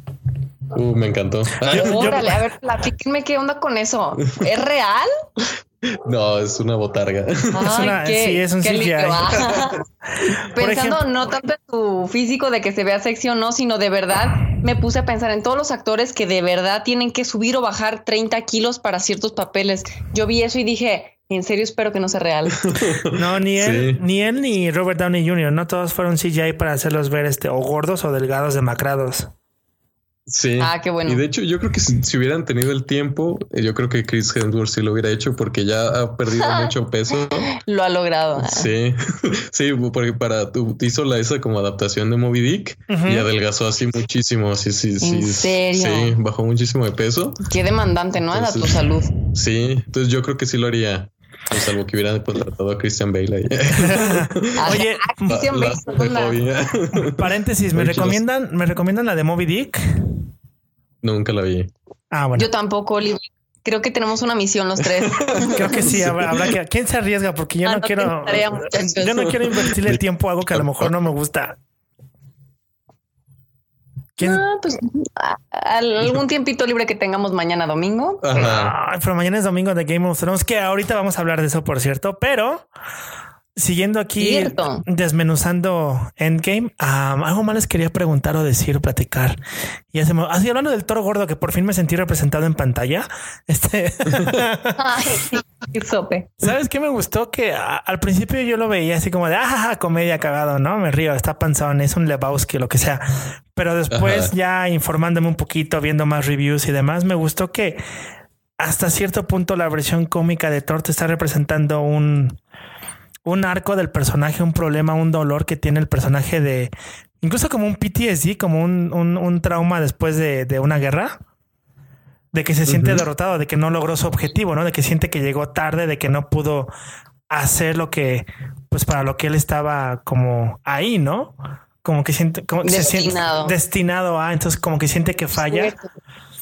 Uh, me encantó. Yo, Órale, yo... a ver, platíquenme qué onda con eso. ¿Es real? No, es una botarga. Ay, es una, qué, sí, es un C G I. Pensando ejemplo, no tanto en tu físico de que se vea sexy o no, sino de verdad me puse a pensar en todos los actores que de verdad tienen que subir o bajar treinta kilos para ciertos papeles. Yo vi eso y dije, en serio espero que no sea real. No, ni él, sí. ni él ni Robert Downey junior No todos fueron C G I para hacerlos ver este o gordos o delgados, demacrados. Sí. Ah, qué bueno. Y de hecho, yo creo que si, si hubieran tenido el tiempo, yo creo que Chris Hemsworth sí lo hubiera hecho porque ya ha perdido mucho peso. Lo ha logrado. Sí, sí, porque para hizo la esa como adaptación de Moby Dick uh-huh. y adelgazó así muchísimo. Sí, sí, sí. ¿En serio? Sí, bajó muchísimo de peso. Qué demandante, ¿no? Entonces, a tu salud. Sí, entonces yo creo que sí lo haría. Pues salvo que hubieran contratado a Christian Bale ahí. Oye, Christian Bale. Paréntesis, ¿me recomiendan, ¿me recomiendan la de Moby Dick? Nunca la vi. Ah, bueno. Yo tampoco, Oliver. Creo que tenemos una misión los tres. Creo que sí, habrá, habrá que... ¿Quién se arriesga? Porque yo ah, no, no quiero... Tarea, yo no quiero invertirle el tiempo a algo que a lo mejor no me gusta. ¿Quién? Ah, pues algún tiempito libre que tengamos mañana domingo. Ajá. Ay, pero mañana es domingo de Game of Thrones, que ahorita vamos a hablar de eso, por cierto, pero... Siguiendo aquí, Cierto. desmenuzando Endgame, um, algo más les quería preguntar o decir o platicar. Y así, así hablando del toro gordo, que por fin me sentí representado en pantalla. Este, Ay, qué sope. ¿Sabes qué me gustó? Que a, al principio yo lo veía así como de ah, comedia cagado, ¿no? Me río, está panzón, es un Lebowski, lo que sea. Pero después, Ajá. ya informándome un poquito, viendo más reviews y demás, me gustó que hasta cierto punto la versión cómica de Thor te está representando un. un arco del personaje, un problema, un dolor que tiene el personaje de incluso como un P T S D, como un, un, un trauma después de, de una guerra, de que se siente uh-huh. derrotado, de que no logró su objetivo, ¿no? De que siente que llegó tarde, de que no pudo hacer lo que, pues para lo que él estaba como ahí, ¿no? Como que siente, como destinado. Se siente destinado a, entonces como que siente que falla.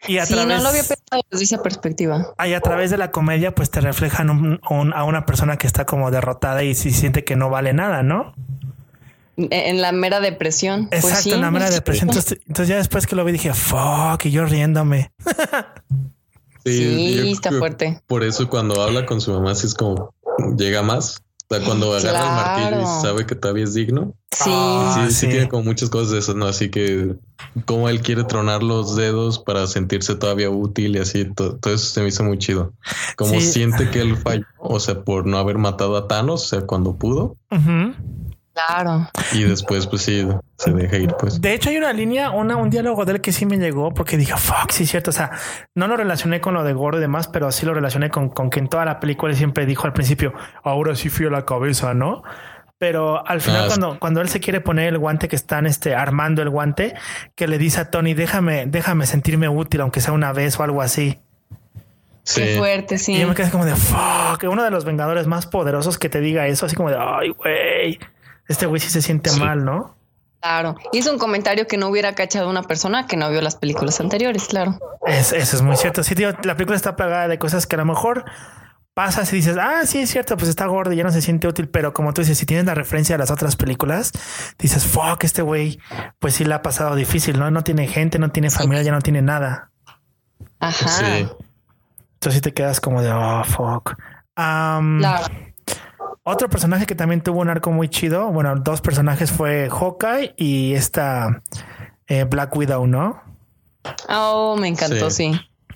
Y a sí, través, no lo había pensado desde esa perspectiva. Y a través de la comedia, pues te reflejan un, un, a una persona que está como derrotada y si siente que no vale nada, ¿no? En la mera depresión. Exacto, pues sí. en la mera depresión. Entonces, entonces ya después que lo vi dije, fuck, y yo riéndome. Sí, sí está creo, fuerte. Por eso cuando habla con su mamá, sí es como llega más. O sea, cuando agarra claro. el martillo y sabe que todavía es digno. Sí. Oh, sí, sí, sí, sí, tiene como muchas cosas de esas, ¿no? Así que como él quiere tronar los dedos para sentirse todavía útil y así, todo, todo eso se me hizo muy chido. Como sí. siente que él falló, o sea, por no haber matado a Thanos, o sea, cuando pudo. Uh-huh. Claro. Y después, pues sí, se deja ir, pues. De hecho, hay una línea, una, un diálogo de él que sí me llegó porque dije, fuck, sí es cierto. O sea, no lo relacioné con lo de Gordo y demás, pero sí lo relacioné con, con que en toda la película él siempre dijo al principio, ahora sí fui a la cabeza, ¿no? Pero al final, ah, cuando, sí. cuando él se quiere poner el guante, que están este, armando el guante, que le dice a Tony, déjame, déjame sentirme útil, aunque sea una vez o algo así. Sí. Qué fuerte, sí. Y yo me quedé como de fuck, uno de los Vengadores más poderosos que te diga eso, así como de ay, güey. Este güey sí se siente sí. mal, ¿no? Claro. Y es un comentario que no hubiera cachado una persona que no vio las películas anteriores, claro. Es, eso es muy cierto. Sí, tío, la película está plagada de cosas que a lo mejor pasas y dices, ah, sí, es cierto, pues está gordo y ya no se siente útil. Pero como tú dices, si tienes la referencia a las otras películas, dices, fuck, este güey, pues sí le ha pasado difícil, ¿no? No tiene gente, no tiene familia, sí. ya no tiene nada. Ajá. Sí. Entonces sí te quedas como de, oh, fuck. Um, claro. Otro personaje que también tuvo un arco muy chido, bueno, dos personajes fue Hawkeye y esta eh, Black Widow, ¿no? Oh, me encantó, sí. sí.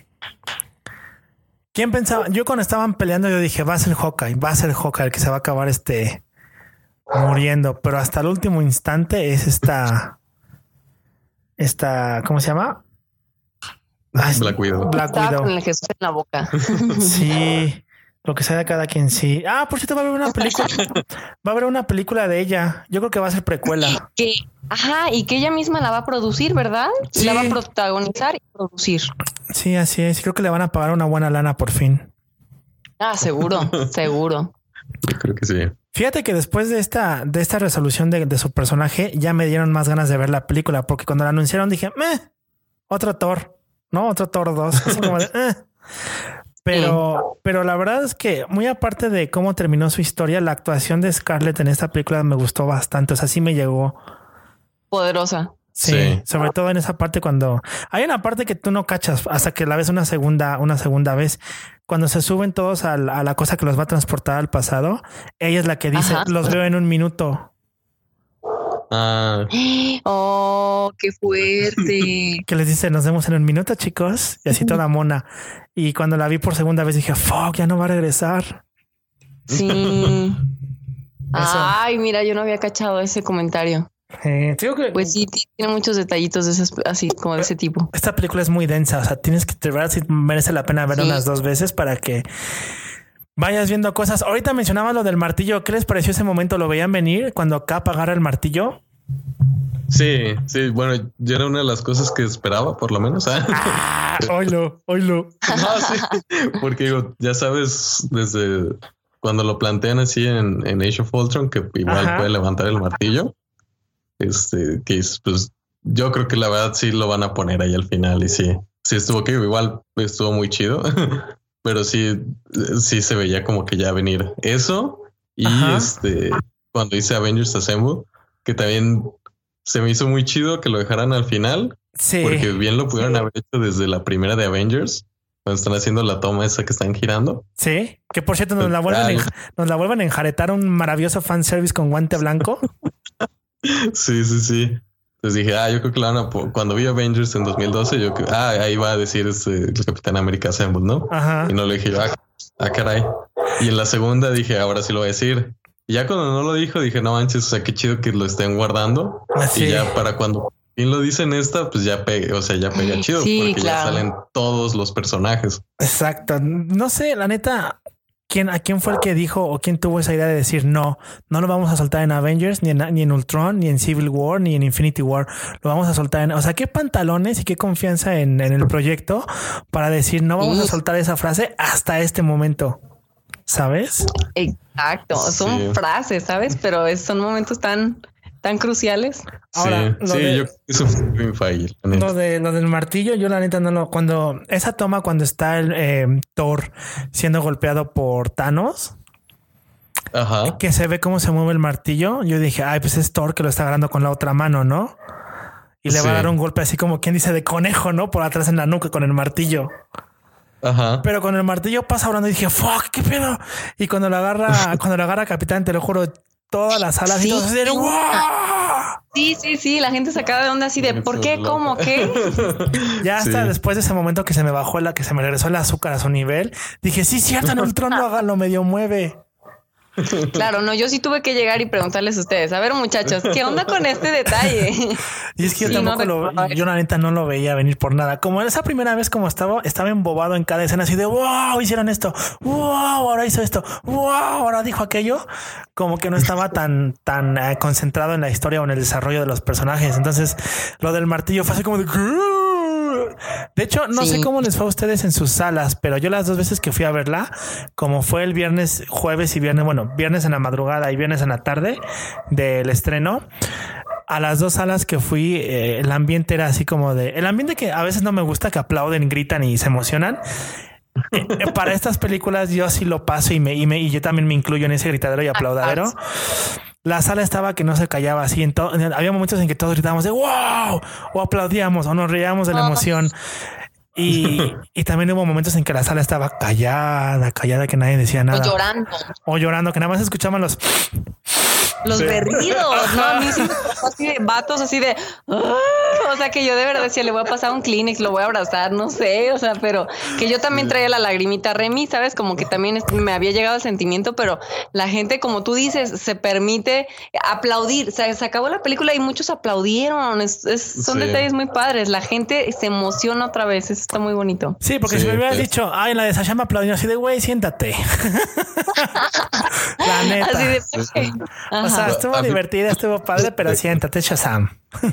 ¿Quién pensaba? Yo cuando estaban peleando yo dije, va a ser Hawkeye, va a ser Hawkeye el que se va a acabar este muriendo, pero hasta el último instante es esta, esta, ¿cómo se llama? Ah, Black Widow. Black Estaba Widow. Con el Jesús en la boca. Sí. Lo que sea de cada quien sí. Ah, por cierto, va a haber una película. Va a haber una película de ella. Yo creo que va a ser precuela. Que, ajá, y que ella misma la va a producir, ¿verdad? Sí. La va a protagonizar y producir. Sí, así es. Creo que le van a pagar una buena lana por fin. Ah, seguro, seguro. Yo creo que sí. Fíjate que después de esta, de esta resolución de, de su personaje, ya me dieron más ganas de ver la película, porque cuando la anunciaron dije, meh, otro Thor, ¿no? Otro Thor dos. Así como de, eh. Pero, sí. pero la verdad es que muy aparte de cómo terminó su historia, la actuación de Scarlett en esta película me gustó bastante. O sea, sí me llegó. Poderosa. Sí, sí, sobre todo en esa parte cuando hay una parte que tú no cachas hasta que la ves una segunda, una segunda vez. Cuando se suben todos a la, a la cosa que los va a transportar al pasado, ella es la que dice, Ajá. los veo en un minuto. Ah. Oh, qué fuerte. Que les dice, nos vemos en un minuto, chicos. Y así toda mona. Y cuando la vi por segunda vez dije, fuck, ya no va a regresar. Sí. Ay, mira, yo no había cachado ese comentario. Eh, digo que pues sí, tiene muchos detallitos de esas, así como de ese tipo. Esta película es muy densa. O sea, tienes que, de verdad, sí merece la pena verla sí. unas dos veces para que vayas viendo cosas. Ahorita mencionabas lo del martillo. ¿Qué les pareció ese momento? ¿Lo veían venir cuando Cap agarra el martillo? Sí, sí. Bueno, yo era una de las cosas que esperaba, por lo menos. ¿eh? Ah, oilo, oilo. No, sí, porque digo, ya sabes, desde cuando lo plantean así en, en Age of Ultron, que igual Ajá. puede levantar el martillo. Este, que es, pues yo creo que la verdad sí lo van a poner ahí al final. Y sí, sí estuvo que igual estuvo muy chido. Pero sí, sí se veía como que ya venir eso. Y Ajá. este, cuando hice Avengers Assemble, que también se me hizo muy chido que lo dejaran al final. Sí. Porque bien lo pudieron haber hecho desde la primera de Avengers, cuando están haciendo la toma esa que están girando. Sí, que por cierto nos la vuelven, en, nos la vuelven a enjaretar un maravilloso fanservice con guante blanco. Sí, sí, sí. Entonces dije, ah, yo creo que la van a... Cuando vi Avengers en dos mil doce, yo que ah, ahí va a decir este, el Capitán América Assemble, ¿no? Ajá. Y no le dije, ah, ah, caray. Y en la segunda dije, ahora sí lo voy a decir. Y ya cuando no lo dijo, dije, no manches, o sea, qué chido que lo estén guardando. Así. Y ya para cuando bien lo dicen esta, pues ya pega, o sea, ya pega chido, sí, porque claro. ya salen todos los personajes. Exacto. No sé, la neta, ¿quién, a quién fue el que dijo o quién tuvo esa idea de decir no, no lo vamos a soltar en Avengers, ni en, ni en Ultron, ni en Civil War, ni en Infinity War? Lo vamos a soltar en... O sea, qué pantalones y qué confianza en, en el proyecto para decir no vamos a soltar esa frase hasta este momento. ¿Sabes? Exacto. Son sí. frases, ¿sabes? Pero es, son momentos tan... tan tan cruciales. Ahora, sí, sí de, yo eso fue mi fallo. Lo de lo del martillo, yo la neta no lo. Cuando esa toma, cuando está el eh, Thor siendo golpeado por Thanos, ajá, que se ve cómo se mueve el martillo, yo dije, ay, pues es Thor que lo está agarrando con la otra mano, ¿no? Y le sí. va a dar un golpe así como quien dice de conejo, ¿no? Por atrás en la nuca con el martillo. Ajá. Pero con el martillo pasa hablando y dije, fuck, qué pedo. Y cuando lo agarra, cuando lo agarra Capitán, te lo juro, todas las salas sí, y todo así de ¡wow! Sí, sí, sí, la gente se acaba de onda así de ¿por qué? ¿Cómo? ¿Qué? Ya hasta sí. después de ese momento que se me bajó la que se me regresó el azúcar a su nivel, dije, sí, cierto, en Ultron lo haga, lo medio mueve. Claro, no, yo sí tuve que llegar y preguntarles a ustedes, a ver muchachos, ¿qué onda con este detalle? Y es que yo sí, tampoco no lo, yo la neta no lo veía venir por nada. Como esa primera vez como estaba, estaba embobado en cada escena así de wow, hicieron esto, wow, ahora hizo esto, wow, ahora dijo aquello. Como que no estaba tan, tan uh, concentrado en la historia o en el desarrollo de los personajes. Entonces lo del martillo fue así como de... De hecho, no sí. sé cómo les fue a ustedes en sus salas, pero yo las dos veces que fui a verla, como fue el viernes, jueves y viernes, bueno, viernes en la madrugada y viernes en la tarde del estreno, a las dos salas que fui, eh, el ambiente era así como de... El ambiente que a veces no me gusta, que aplauden, gritan y se emocionan. Eh, para estas películas yo sí lo paso y, me, y, me, y yo también me incluyo en ese gritadero y aplaudadero. La sala estaba que no se callaba así. En to- había momentos en que todos gritábamos de wow o aplaudíamos o nos reíamos de la emoción. Y, y también hubo momentos en que la sala estaba callada, callada, que nadie decía nada. O llorando. O llorando, que nada más escuchaban los... Los sí. berridos, ¿no? A mí sí me pasó así de vatos, así de... Uh, o sea, que yo de verdad decía, le voy a pasar un Kleenex, lo voy a abrazar, no sé. O sea, pero que yo también traía la lagrimita Remy, ¿sabes? Como que también me había llegado el sentimiento, pero la gente, como tú dices, se permite aplaudir. O sea, se acabó la película y muchos aplaudieron. Es, es, son sí. detalles muy padres. La gente se emociona otra vez. Eso está muy bonito. Sí, porque sí, si me hubieras es... dicho, ay, la de Sasha me aplaudió así de, güey, siéntate. La neta. Así de... Sí. O sea, estuvo divertida, estuvo padre, pero siéntate, Shazam.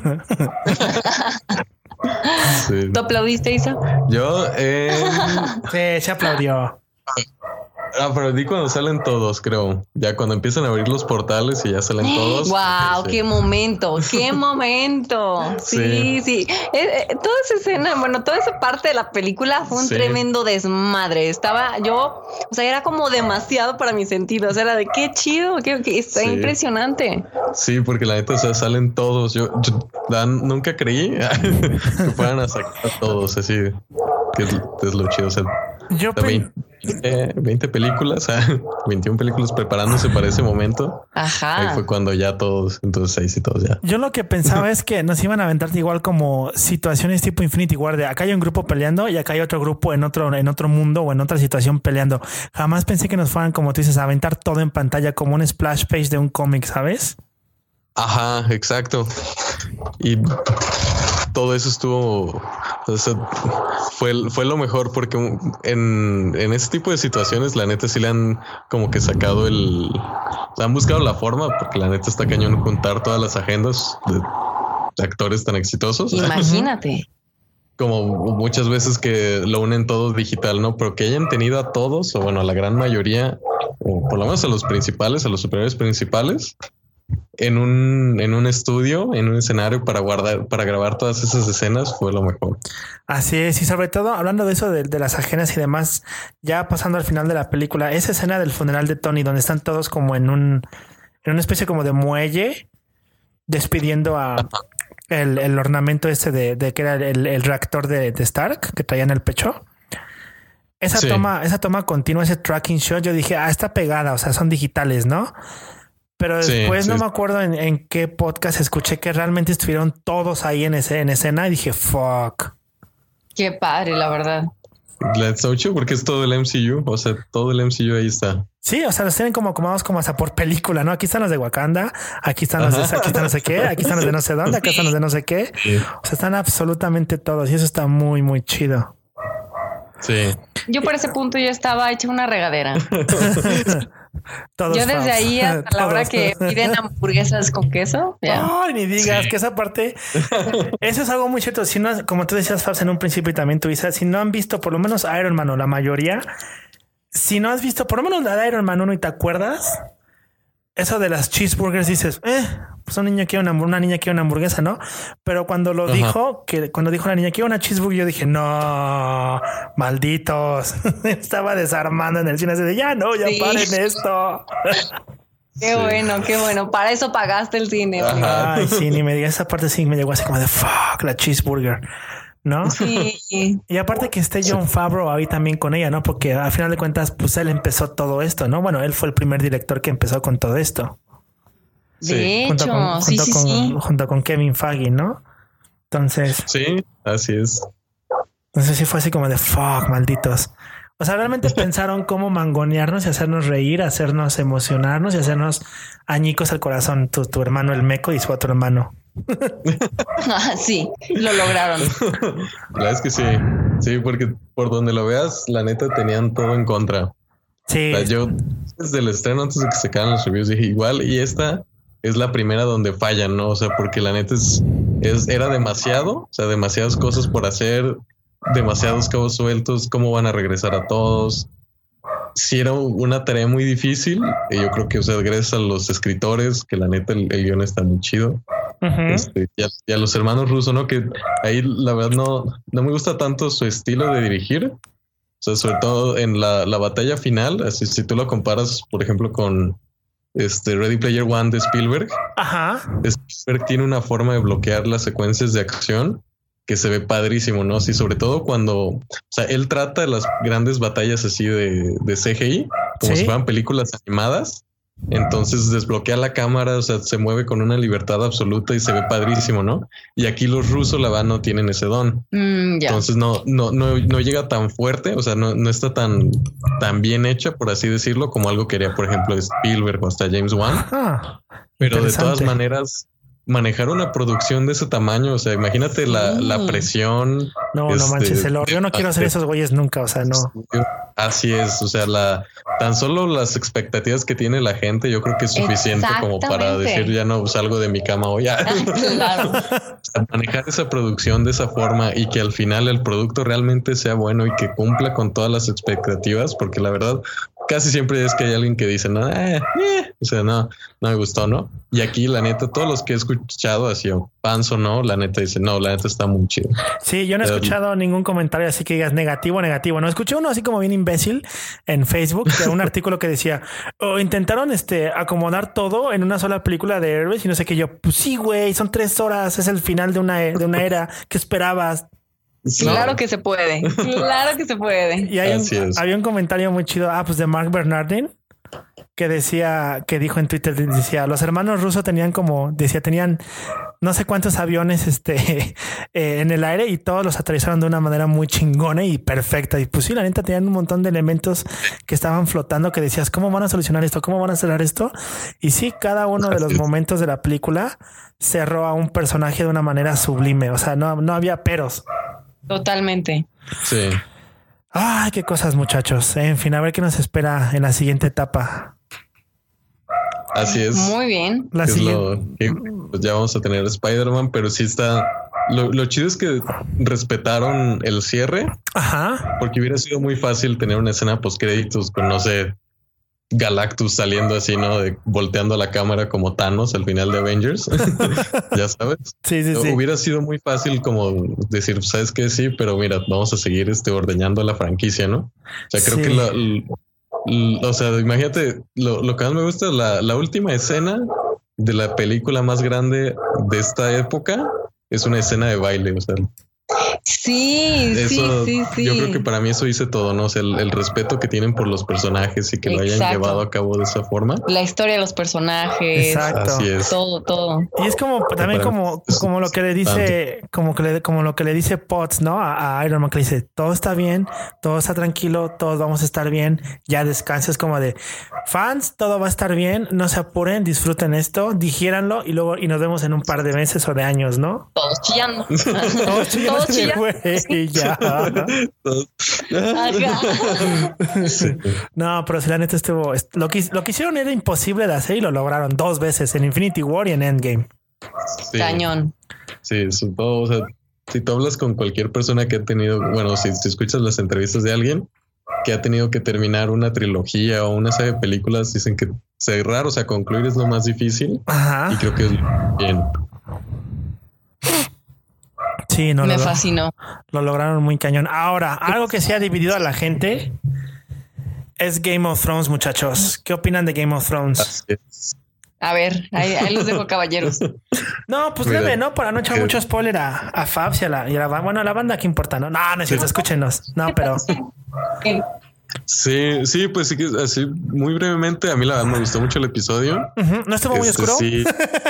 Sí. ¿Tú aplaudiste, Isa? Yo, eh... sí, se aplaudió. Ah, pero di cuando salen todos, creo. Ya cuando empiezan a abrir los portales y ya salen todos. ¡Wow! Sí. ¡Qué momento! ¡Qué momento! Sí, sí. sí. Eh, eh, toda esa escena, bueno, toda esa parte de la película fue un sí. tremendo desmadre. Estaba yo, o sea, era como demasiado para mis sentidos. Era de qué chido, qué, qué está sí. impresionante. Sí, porque la neta, o sea, salen todos. Yo, yo Dan, nunca creí que fueran a sacar a todos así. Que es, es lo chido. O sea, yo veinte, eh, veinte películas, veintiuna películas preparándose para ese momento. Ajá. Ahí fue cuando ya todos, entonces ahí sí todos ya. Yo lo que pensaba es que nos iban a aventar igual como situaciones tipo Infinity War, de acá hay un grupo peleando y acá hay otro grupo en otro, en otro mundo o en otra situación peleando. Jamás pensé que nos fueran, como tú dices, a aventar todo en pantalla como un splash page de un cómic, ¿sabes? Ajá, exacto. Y todo eso estuvo, o sea, fue, fue lo mejor porque en, en ese tipo de situaciones la neta sí le han como que sacado el, han buscado la forma, porque la neta está cañón juntar todas las agendas de, de actores tan exitosos. Imagínate. Como muchas veces que lo unen todo digital, ¿no? Pero que hayan tenido a todos, o bueno, a la gran mayoría, o por lo menos a los principales, a los superiores principales, en un, en un estudio, en un escenario para guardar, para grabar todas esas escenas, fue lo mejor. Así es, y sobre todo hablando de eso de, de las ajenas y demás, ya pasando al final de la película, esa escena del funeral de Tony donde están todos como en un, en una especie como de muelle, despidiendo a el, el ornamento este de, de que era el, el reactor de, de Stark que traía en el pecho. Esa sí. toma, esa toma continua, ese tracking shot, yo dije, ah, está pegada, o sea, son digitales, ¿no? Pero después sí, no sí. me acuerdo en, en qué podcast escuché que realmente estuvieron todos ahí en, ese, en escena y dije, fuck. Qué padre, la verdad. Let's ocho porque es todo el M C U, o sea, todo el M C U ahí está. Sí, o sea, los tienen como acomodados como hasta por película, ¿no? Aquí están los de Wakanda, aquí están los de, aquí están no sé qué, aquí están los de no sé dónde, acá están los de no sé qué. Sí. O sea, están absolutamente todos y eso está muy, muy chido. Sí. Yo por ese punto ya estaba hecha una regadera. Todos Yo desde fans. ahí hasta Todos. la hora que piden hamburguesas con queso. Yeah. Ay, ni digas sí. que esa parte, eso es algo muy cierto. Si no, como tú decías, Fabs, en un principio y también tú dices, si no han visto por lo menos Iron Man o la mayoría, si no has visto por lo menos la de Iron Man uno y te acuerdas, eso de las cheeseburgers dices, eh, pues un niño quiere una, una niña quiere una hamburguesa, ¿no? Pero cuando lo Ajá. dijo, que cuando dijo la niña quiere una cheeseburger, yo dije, no, malditos. Estaba desarmando en el cine, así de ya no, ya sí. paren esto. Qué sí. bueno, qué bueno. Para eso pagaste el cine. Ajá. Ay, sí, ni me digas. Esa parte sí me llegó así como de fuck, la cheeseburger, ¿no? Sí. Y aparte que esté Jon Favreau ahí también con ella, ¿no? Porque al final de cuentas, pues él empezó todo esto, ¿no? Bueno, él fue el primer director que empezó con todo esto. Sí. De hecho, junto con, sí, junto sí, con, sí. Junto con Kevin Feige, ¿no? Entonces. Sí, así es. Entonces sí fue así como de fuck, malditos. O sea, realmente pensaron cómo mangonearnos y hacernos reír, hacernos emocionarnos y hacernos añicos al corazón. Tu, tu hermano el meco y su otro hermano. Ah, sí, lo lograron. La verdad es que sí. Sí, porque por donde lo veas, la neta tenían todo en contra. Sí. O sea, yo desde el estreno, antes de que se acabaran los reviews, dije igual, y esta es la primera donde fallan, ¿no? O sea, porque la neta es, es era demasiado, o sea, demasiadas cosas por hacer, demasiados cabos sueltos, cómo van a regresar a todos. Sí, era una tarea muy difícil. Y yo creo que, o sea, gracias a los escritores, que la neta el, el guión está muy chido. Uh-huh. Este, y, a, y a los hermanos rusos, ¿no? Que ahí la verdad no, no me gusta tanto su estilo de dirigir. O sea, sobre todo en la, la batalla final, así si tú lo comparas, por ejemplo, con este Ready Player One de Spielberg. Ajá. Spielberg tiene una forma de bloquear las secuencias de acción que se ve padrísimo, ¿no? Sí, sobre todo cuando, o sea, él trata las grandes batallas así de, de C G I, como ¿Sí? si fueran películas animadas. Entonces desbloquea la cámara, o sea, se mueve con una libertad absoluta y se ve padrísimo, ¿no? Y aquí los rusos, la verdad, no tienen ese don. Mm, yeah. Entonces no, no, no, no llega tan fuerte, o sea, no, no está tan, tan bien hecha, por así decirlo, como algo que haría, por ejemplo, Spielberg o hasta James Wan. Ah, pero de todas maneras, manejar una producción de ese tamaño, o sea, imagínate la, la presión. No, este, no manches, el yo no quiero hacer esos güeyes nunca, o sea, no. Así es, o sea, la tan solo las expectativas que tiene la gente, yo creo que es suficiente como para decir ya no salgo de mi cama hoy. Claro. Manejar esa producción de esa forma y que al final el producto realmente sea bueno y que cumpla con todas las expectativas, porque la verdad casi siempre es que hay alguien que dice no, eh, eh. o sea, no, no me gustó, ¿no? Y aquí la neta, todos los que he escuchado así o fans o no, la neta dice no, la neta está muy chido. Sí, yo no he Pero, escuchado ningún comentario así que digas negativo, negativo. No escuché uno así como bien imbécil en Facebook de un artículo que decía oh, intentaron este acomodar todo en una sola película de héroes y no sé qué. Yo, pues sí, güey, son tres horas, es el final de una, de una era. ¿Qué esperabas? Claro no. que se puede. Claro que se puede. Y hay un, había un comentario muy chido. Ah, pues de Mark Bernardin que decía, que dijo en Twitter, decía, los hermanos rusos tenían como, decía, tenían no sé cuántos aviones este eh, en el aire y todos los aterrizaron de una manera muy chingona y perfecta. Y pues sí, la neta tenían un montón de elementos que estaban flotando que decías, ¿cómo van a solucionar esto? ¿Cómo van a cerrar esto? Y sí, cada uno de los momentos de la película cerró a un personaje de una manera sublime. O sea, no, no había peros. Totalmente. Sí. Ay, qué cosas, muchachos. En fin, a ver qué nos espera en la siguiente etapa. Así es. Muy bien. La es lo que, pues ya vamos a tener Spider-Man, pero sí está. Lo, lo chido es que respetaron el cierre. Ajá. Porque hubiera sido muy fácil tener una escena post créditos con, no sé, Galactus saliendo así, ¿no? De volteando la cámara como Thanos al final de Avengers. Ya sabes. Sí, sí, sí. Hubiera sido muy fácil como decir, ¿sabes qué? Sí, pero mira, vamos a seguir este ordeñando la franquicia, ¿no? O sea, creo sí. que la, la, o sea, imagínate, lo, lo que más me gusta es la, la última escena de la película más grande de esta época es una escena de baile, o sea. Sí, eso, sí, sí, sí. Yo creo que para mí eso dice todo, ¿no? O sea, el, el respeto que tienen por los personajes y que Exacto. lo hayan llevado a cabo de esa forma. La historia de los personajes. Exacto. Así es. Todo, todo. Y es como también como, como lo que le dice, como que le, como lo que le dice Potts, ¿no? A, a Iron Man, que le dice, todo está bien, todo está tranquilo, todos vamos a estar bien, ya descanses, como de fans, todo va a estar bien, no se apuren, disfruten esto, digiéranlo y luego y nos vemos en un par de meses o de años, ¿no? Todos chillando. Todos chillando. Todos chillando. Güey, ya. Sí. No, pero si la neta estuvo, lo que, lo que hicieron era imposible de hacer y lo lograron dos veces en Infinity War y en Endgame. Sí. Cañón. Sí, supongo, o sea, si tú hablas con cualquier persona que ha tenido, bueno, si, si escuchas las entrevistas de alguien, que ha tenido que terminar una trilogía o una serie de películas, dicen que cerrar, o sea, concluir es lo más difícil. Ajá. Y creo que es bien. Sí, no, Me lo, fascinó. Lo lograron muy cañón. Ahora, algo que se ha dividido a la gente es Game of Thrones, muchachos. ¿Qué opinan de Game of Thrones? Así es. A ver, ahí, ahí los dejo, caballeros. No, pues Mira, leve, ¿no? Para no echar que- mucho spoiler a, a Fabs y a la, y a la bueno, a la banda, ¿qué importa? No, no, no es cierto, escúchenos. No, pero Sí, sí, pues sí que así muy brevemente. A mí la verdad me gustó mucho el episodio. ujú, ¿no estuvo muy Este, oscuro? Sí,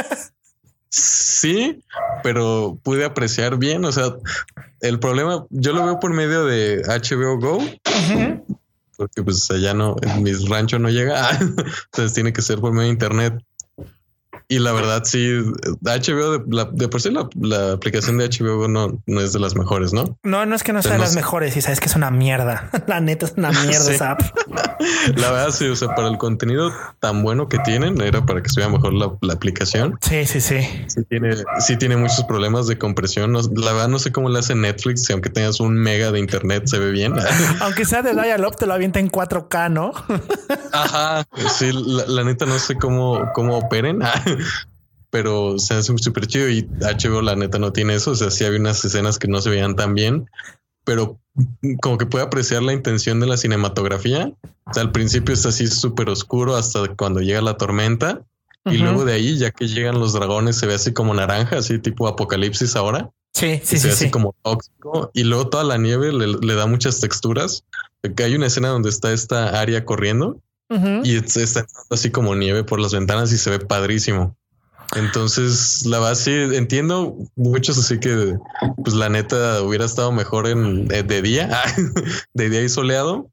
sí, pero pude apreciar bien. O sea, el problema yo lo veo por medio de H B O Go, Ujú. porque pues allá no, en mi rancho no llega. Entonces tiene que ser por medio de internet. Y la verdad, sí, H B O, de, la, de por sí la, la aplicación de H B O Go no, no es de las mejores, ¿no? No, no es que no sea de no las sé. mejores y sabes que es una mierda. La neta es una mierda Sí. esa app. La verdad, sí, o sea, para el contenido tan bueno que tienen, era para que estuviera mejor la, la aplicación. Sí, sí, sí. Sí tiene, sí tiene muchos problemas de compresión. No- la verdad, no sé cómo le hace Netflix, si aunque tengas un mega de internet se ve bien. Aunque sea de dial-up, te lo avienta en cuatro K, ¿no? Ajá, sí, la, la neta no sé cómo, cómo operen, pero se hace súper chido y H B O la neta no tiene eso. O sea, sí había unas escenas que no se veían tan bien, pero como que puede apreciar la intención de la cinematografía. O sea, al principio es así súper oscuro hasta cuando llega la tormenta. Y Ujú. luego de ahí, ya que llegan los dragones, se ve así como naranja, así tipo apocalipsis ahora. Sí, sí, Y se sí, ve así sí. como tóxico. Y luego toda la nieve le, le da muchas texturas. Que hay una escena donde está esta área corriendo Ujú. y es- está entrando así como nieve por las ventanas y se ve padrísimo. Entonces, la verdad, sí entiendo muchos, así que pues la neta hubiera estado mejor en eh, de día, de día y soleado,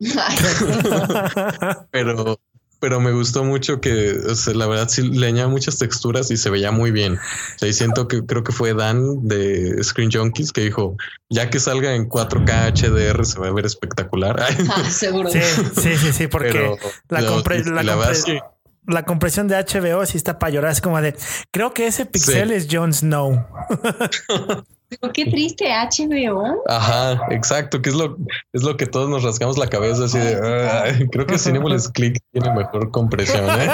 pero, pero me gustó mucho que, o sea, la verdad sí le añade muchas texturas y se veía muy bien. O sea, y siento que creo que fue Dan de Screen Junkies que dijo, ya que salga en cuatro K H D R se va a ver espectacular. Ah, seguro. Sí, sí, sí, sí, porque Pero la, no, compre- y la, la compre- verdad sí. la compresión de H B O sí está para llorar. Es como de, creo que ese pixel Sí. es Jon Snow. Pero qué triste, H B O. Ajá, exacto, que es lo, es lo que todos nos rascamos la cabeza así de "Ah, creo que Cinepolis Click tiene mejor compresión, ¿eh?".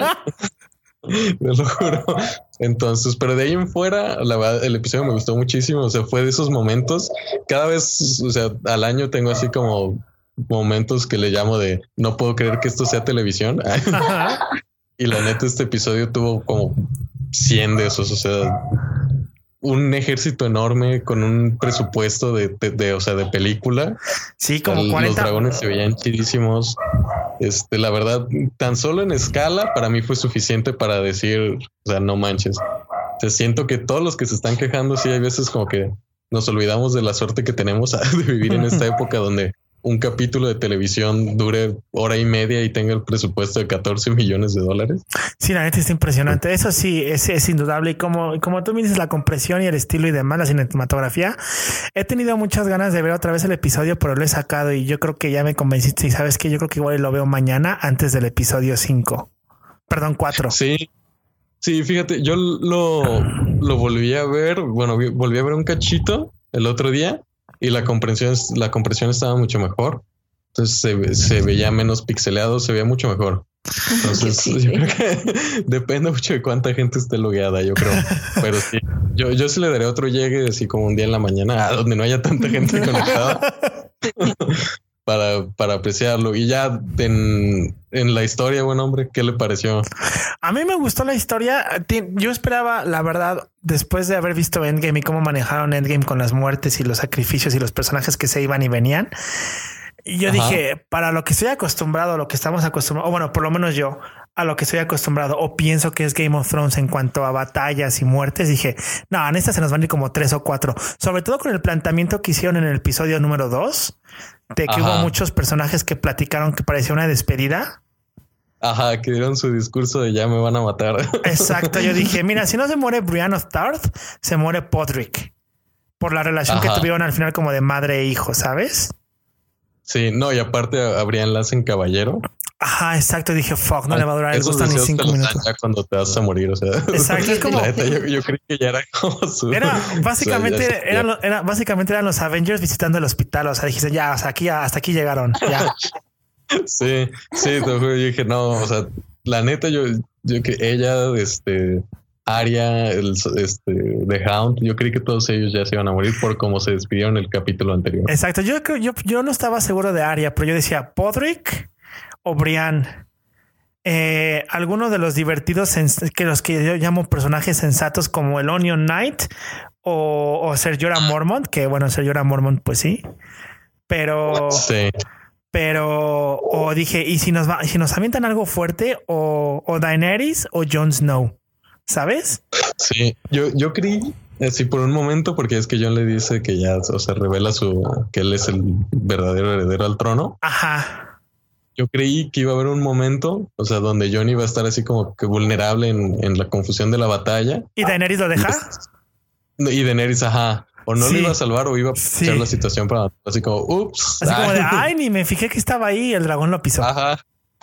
Te lo juro. Entonces, pero de ahí en fuera, la verdad, el episodio me gustó muchísimo. O sea, fue de esos momentos. Cada vez, o sea, al año tengo así como momentos que le llamo de no puedo creer que esto sea televisión. Ajá. Y la neta, este episodio tuvo como cien de esos. O sea, un ejército enorme con un presupuesto de, de, de, o sea, de película. Sí, como Los cuarenta. dragones se veían chidísimos. Este, la verdad, tan solo en escala para mí fue suficiente para decir, o sea, no manches. O sea, siento que todos los que se están quejando, sí, hay veces como que nos olvidamos de la suerte que tenemos de vivir en esta época donde un capítulo de televisión dure hora y media y tenga el presupuesto de catorce millones de dólares. Sí, la neta está impresionante. Eso sí, es, es indudable. Y como, como tú me dices, la compresión y el estilo y demás, la cinematografía, he tenido muchas ganas de ver otra vez el episodio, pero lo he sacado y yo creo que ya me convenciste. Y sabes que yo creo que igual lo veo mañana antes del episodio cinco. Perdón, cuatro. Sí, sí, fíjate, yo lo, lo volví a ver, bueno, vi- volví a ver un cachito el otro día y la compresión, la compresión estaba mucho mejor. Entonces se, se veía menos pixeleado, se veía mucho mejor. Entonces Sí. yo creo que depende mucho de cuánta gente esté logueada, yo creo. Pero sí, yo, yo sí le daré otro llegue así como un día en la mañana, a donde no haya tanta gente conectada. Para, para apreciarlo. Y ya en, en la historia, buen hombre, ¿qué le pareció? A mí me gustó la historia. Ti- Yo esperaba, la verdad, después de haber visto Endgame y cómo manejaron Endgame con las muertes y los sacrificios y los personajes que se iban y venían. Y yo Ajá. dije, para lo que estoy acostumbrado, a lo que estamos acostumbrados, o bueno, por lo menos yo, a lo que estoy acostumbrado, o pienso que es Game of Thrones en cuanto a batallas y muertes, dije, no, en esta se nos van a ir como tres o cuatro, sobre todo con el planteamiento que hicieron en el episodio número dos, de que Ajá. hubo muchos personajes que platicaron que parecía una despedida. Ajá, que dieron su discurso de ya me van a matar. Exacto. Yo dije, mira, si no se muere Brienne of Tarth, se muere Podrick por la relación Ajá. que tuvieron al final como de madre e hijo, ¿sabes? Sí, no, y aparte habría enlace en caballero. Ajá, exacto. Dije, fuck, no le va a durar el gusto ni cinco minutos. Ya cuando te vas a morir, o sea. Exacto, es como. La neta, yo, yo creí que ya era como su. Era básicamente, o sea, ya, era, era, básicamente eran los Avengers visitando el hospital. O sea, dijiste, ya, o sea, aquí, hasta aquí llegaron. Ya. Sí, sí, yo dije, no, o sea, la neta, yo, yo que ella, este, Arya, el, este, The Hound, yo creí que todos ellos ya se iban a morir por cómo se despidieron en el capítulo anterior. Exacto. Yo creo, yo, yo no estaba seguro de Arya, pero yo decía Podrick o Brienne. Eh, algunos de los divertidos que los que yo llamo personajes sensatos como el Onion Knight o, o Ser Jorah Mormont, que bueno, Ser Jorah Mormont, pues sí, pero sí. Pero o dije, y si nos va, si nos avientan algo fuerte o, o Daenerys o Jon Snow, ¿sabes? Sí, yo, yo creí así por un momento, porque es que Jon le dice que ya, o sea, revela su que él es el verdadero heredero al trono. Ajá. Yo creí que iba a haber un momento, o sea, donde Jon iba a estar así como que vulnerable en, en la confusión de la batalla. ¿Y Daenerys lo deja? Y, y Daenerys, ajá. O no sí. lo iba a salvar o iba a aprovechar sí. la situación para así como, ups. Así como de, ay, ni me fijé que estaba ahí y el dragón lo pisó. Ajá.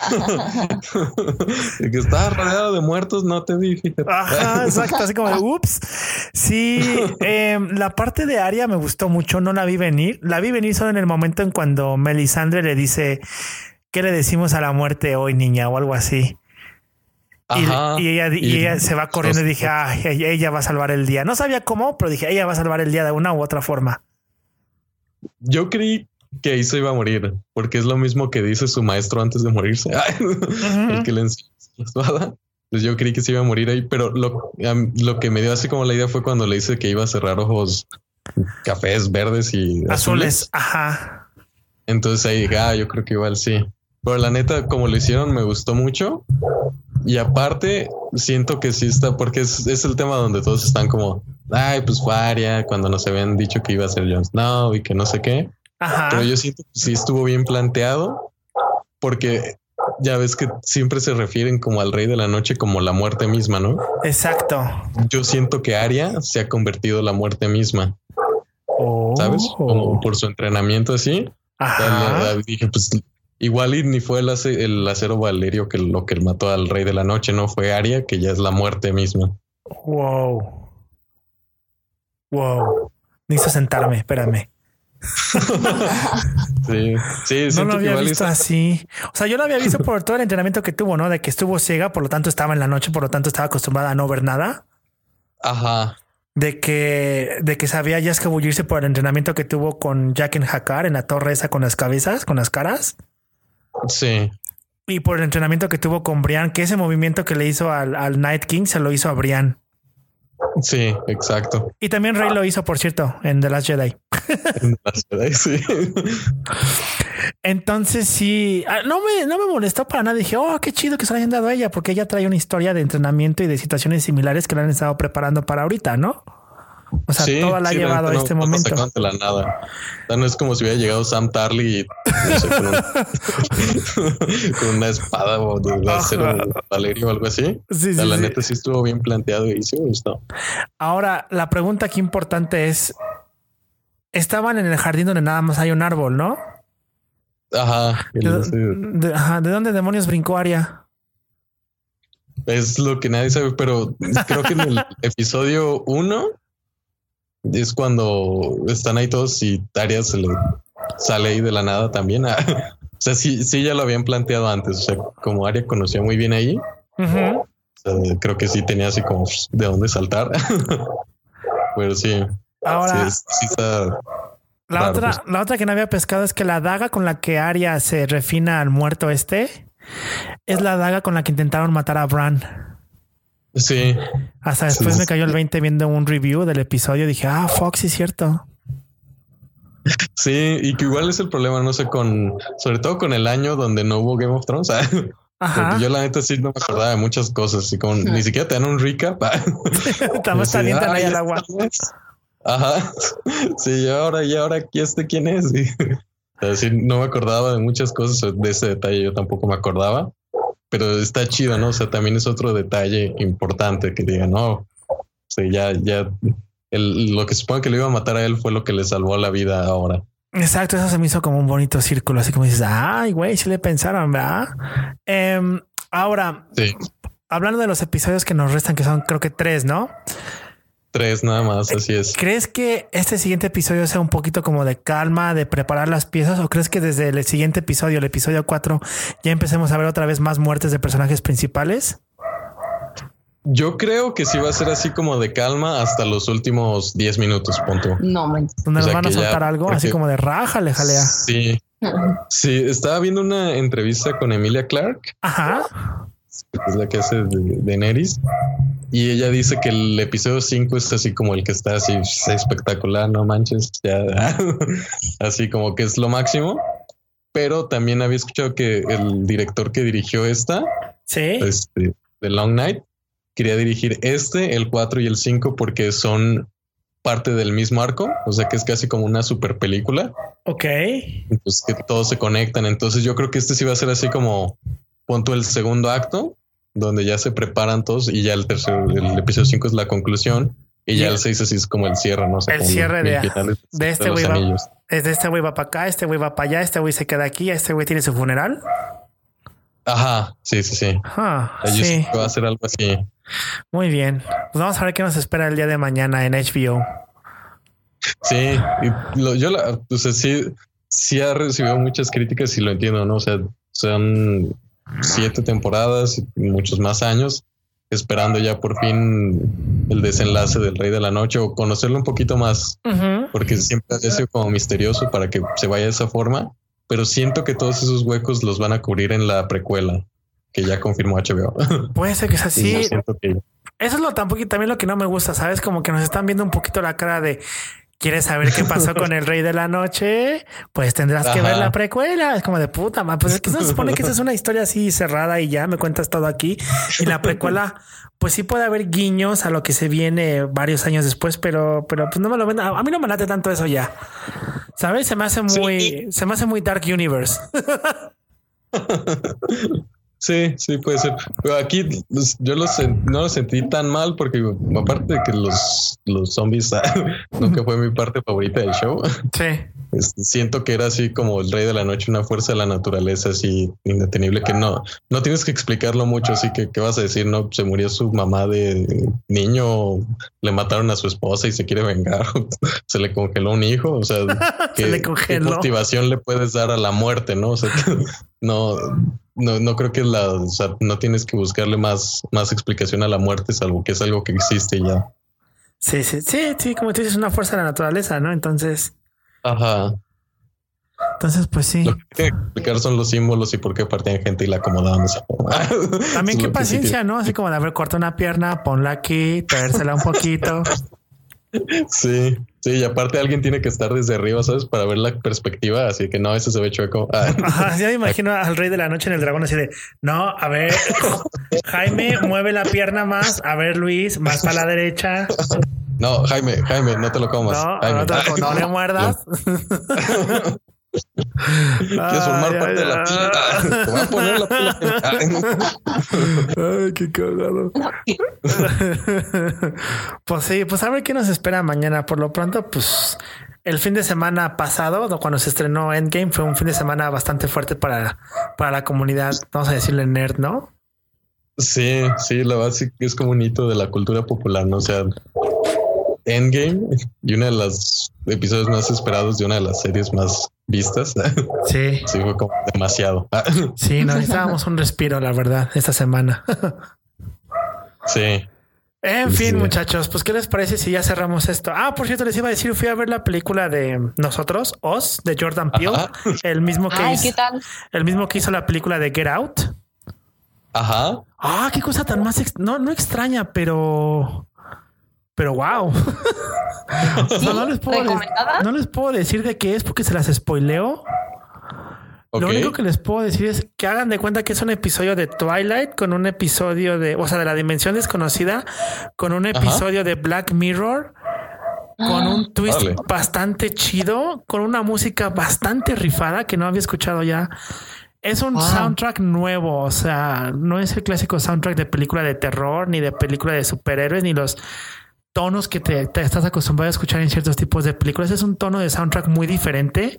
Y que estaba rodeado de muertos, no te vi. Fíjate. Ajá, exacto. Así como de, ups. Sí, eh, la parte de Arya me gustó mucho. No la vi venir. La vi venir solo en el momento en cuando Melisandre le dice, ¿qué le decimos a la muerte hoy, niña? O algo así. Ajá, y, y, ella, y, y ella se va corriendo y dije, ah, ella, ella va a salvar el día. No sabía cómo, pero dije, ella va a salvar el día de una u otra forma. Yo creí que ahí se iba a morir, porque es lo mismo que dice su maestro antes de morirse. Uh-huh. El que le enseñó la espada. Pues yo creí que se iba a morir ahí, pero lo, lo que me dio así como la idea fue cuando le dice que iba a cerrar ojos cafés, verdes y azules. azules. Ajá. Entonces ahí dije, ah, yo creo que igual sí. Pero la neta, como lo hicieron, me gustó mucho. Y aparte, siento que sí está, porque es, es el tema donde todos están como, ay, pues fue Arya, cuando nos habían dicho que iba a ser Jon Snow y que no sé qué. Ajá. Pero yo siento que sí estuvo bien planteado, porque ya ves que siempre se refieren como al Rey de la Noche como la muerte misma, ¿no? Exacto. Yo siento que Arya se ha convertido en la muerte misma. Oh. ¿Sabes? Como por su entrenamiento así. Ajá. Le, le dije, pues igual y ni fue el, ace, el acero Valerio que lo que mató al Rey de la Noche, no fue Arya, que ya es la muerte misma. Wow. Wow. Necesito sentarme, espérame. Sí, sí, no lo había visto está... así. O sea, yo lo había visto por todo el entrenamiento que tuvo, ¿no? De que estuvo ciega, por lo tanto estaba en la noche, por lo tanto estaba acostumbrada a no ver nada. Ajá. De que, de que sabía ya escabullirse por el entrenamiento que tuvo con Jaqen H'ghar en la torre esa con las cabezas, con las caras. Sí. Y por el entrenamiento que tuvo con Brienne, que ese movimiento que le hizo al, al Night King se lo hizo a Brienne. Sí, exacto. Y también Rey lo hizo, por cierto, en The Last Jedi. En The Last Jedi, sí. Entonces sí, no me, no me molestó para nada. Dije, oh, qué chido que se lo hayan dado a ella, porque ella trae una historia de entrenamiento y de situaciones similares que la han estado preparando para ahorita, ¿no? O sea, sí, toda la sí, ha llevado a este no, momento. No, la nada. O sea, no es como si hubiera llegado Sam Tarly y no sé, con, un, con una espada o de acero Valerio o algo así. Sí, o sea, sí, la sí. neta sí estuvo bien planteado y sí me gustó. Ahora, la pregunta aquí importante es: estaban en el jardín donde nada más hay un árbol, ¿no? Ajá. ¿De, de, ajá, ¿de dónde demonios brincó Arya? Es lo que nadie sabe, pero creo que en el episodio uno es cuando están ahí todos y Arya se le sale ahí de la nada también. O sea, sí, sí ya lo habían planteado antes. O sea, como Arya conocía muy bien ahí, uh-huh. O sea, creo que sí tenía así como de dónde saltar. Pero sí. Ahora, sí, sí está la raro, otra, pues. la otra que no había pescado es que la daga con la que Arya se refina al muerto este es la daga con la que intentaron matar a Bran. Sí. Hasta después sí, me cayó el veinte viendo un review del episodio. Dije, ah, Fox, sí es cierto. Sí, y que igual es el problema, no sé, con sobre todo con el año donde no hubo Game of Thrones. Ajá. Yo la neta sí no me acordaba de muchas cosas y como ni siquiera te dan un recap. Estamos sí, avientan ahí al agua. Ajá. Sí, y ahora, y ahora aquí este quién es. Sí. O sea, sí, no me acordaba de muchas cosas de ese detalle, yo tampoco me acordaba. Pero está chido, ¿no? O sea, también es otro detalle importante que digan, no, o sea, ya, ya, el, lo que supone que le iba a matar a él fue lo que le salvó la vida ahora. Exacto, eso se me hizo como un bonito círculo, así como dices, ay, güey, sí le pensaron, ¿verdad? Eh, ahora, Sí. hablando de los episodios que nos restan, que son creo que tres, ¿no? Tres nada más, así es. ¿Crees que este siguiente episodio sea un poquito como de calma, de preparar las piezas? ¿O crees que desde el siguiente episodio, el episodio cuatro, ya empecemos a ver otra vez más muertes de personajes principales? Yo creo que sí va a ser así como de calma hasta los últimos diez minutos, punto. No manches. Donde O nos sea, van a que ya- soltar algo así porque- como de rájale, jalea. Sí, sí, estaba viendo una entrevista con Emilia Clarke, Ajá. que es la que hace de, de Neris, y ella dice que el episodio cinco es así como el que está así espectacular, no manches, ya así como que es lo máximo. Pero también había escuchado que el director que dirigió esta, Sí. este, The Long Night, quería dirigir este, el cuatro y el cinco porque son parte del mismo arco, o sea que es casi como una super película, Ok. pues que todos se conectan. Entonces yo creo que este sí va a ser así como punto el segundo acto, donde ya se preparan todos y ya el tercer, el episodio cinco es la conclusión y ya Sí. el seis así es como el cierre, ¿no? O sea, El como cierre el de- final de este los güey va- anillos. Es de este güey va para acá, este güey va para allá, este güey se queda aquí, este güey tiene su funeral. Ajá, sí, sí, sí. Ajá. Yo sí Sí. que va a ser algo así. Muy bien. Pues vamos a ver qué nos espera el día de mañana en H B O. Sí, y lo- yo la, o sea, sí, sí ha recibido muchas críticas y lo entiendo, ¿no? O sea, son siete temporadas y muchos más años esperando ya por fin el desenlace del Rey de la Noche o conocerlo un poquito más, Ujú. porque siempre ha sido como misterioso para que se vaya de esa forma, pero siento que todos esos huecos los van a cubrir en la precuela que ya confirmó H B O. Puede ser que sea Y yo así. siento que Eso es lo tampoco también lo que no me gusta, ¿sabes? Como que nos están viendo un poquito la cara de ¿quieres saber qué pasó con el Rey de la Noche? Pues tendrás que Ajá. ver la precuela. Es como de puta madre. Pues es que se supone que esa es una historia así cerrada y ya me cuentas todo aquí. Y la precuela, pues sí puede haber guiños a lo que se viene varios años después, pero, pero pues no me lo ven. A mí no me late tanto eso ya. ¿Sabes? Se me hace muy, Sí. se me hace muy Dark Universe. sí, sí puede ser. Pero aquí pues, yo lo sen- no lo sentí tan mal porque aparte de que los, los zombies nunca fue mi parte favorita del show. Sí. Este, siento que era así como el Rey de la Noche, una fuerza de la naturaleza así indetenible que no, no tienes que explicarlo mucho. Así que, ¿qué vas a decir? No, se murió su mamá de niño, le mataron a su esposa y se quiere vengar, se le congeló un hijo. O sea, ¿qué, le qué congeló. motivación le puedes dar a la muerte? No, o sea, no, no, no creo que la, o sea, no tienes que buscarle más, más explicación a la muerte, salvo que es algo que existe y ya. Sí, sí, sí, sí, como tú dices, una fuerza de la naturaleza, ¿no? Entonces, Ajá. entonces, pues sí. Lo que tiene que explicar son los símbolos y por qué partían gente y la acomodaban de esa forma. También Eso qué es lo que sí paciencia, ¿no? Así como de haber cortado una pierna, ponla aquí, traérsela un poquito. tiene- Sí, sí, y aparte alguien tiene que estar desde arriba, ¿sabes? Para ver la perspectiva, así que no, ese se ve chueco. Ah, Ajá, ya me imagino al Rey de la Noche en el dragón así de, no, a ver, Jaime, mueve la pierna más, a ver, Luis, más para la derecha. no, Jaime, Jaime, no te lo comas. No, Jaime. no, te- no le muerdas. ¿Quieres formar Ay, parte de la ay, pila? Te voy a poner la pila. Ay, qué cagado. Pues sí, pues a ver qué nos espera mañana. Por lo pronto, pues el fin de semana pasado, ¿no? Cuando se estrenó Endgame, fue un fin de semana bastante fuerte para, para la comunidad, vamos a decirle nerd, ¿no? Sí, sí, la verdad sí que es como un hito de la cultura popular, ¿no? O sea, Endgame y uno de los episodios más esperados de una de las series más vistas. Sí, Sí, fue como demasiado. sí, nos necesitábamos un respiro, la verdad, esta semana. Sí. En Sí, fin, sí. muchachos, pues ¿qué les parece si ya cerramos esto? Ah, por cierto, les iba a decir, fui a ver la película de Nosotros, Oz, de Jordan Peele, Ajá. el mismo que Ay, hizo, ¿qué tal? el mismo que hizo la película de Get Out. Ajá. Ah, qué cosa tan más ex- no, no extraña, pero pero wow. O sea, no les puedo de- ¿Recomendada? no les puedo decir de qué es porque se las spoileo. Ok. Lo único que les puedo decir es que hagan de cuenta que es un episodio de Twilight con un episodio de, o sea, de la dimensión desconocida, con un episodio de Black Mirror, con un twist Órale. bastante chido, con una música bastante rifada que no había escuchado ya. Es un Wow. soundtrack nuevo, o sea, no es el clásico soundtrack de película de terror, ni de película de superhéroes, ni los tonos que te, te estás acostumbrado a escuchar en ciertos tipos de películas. Es un tono de soundtrack muy diferente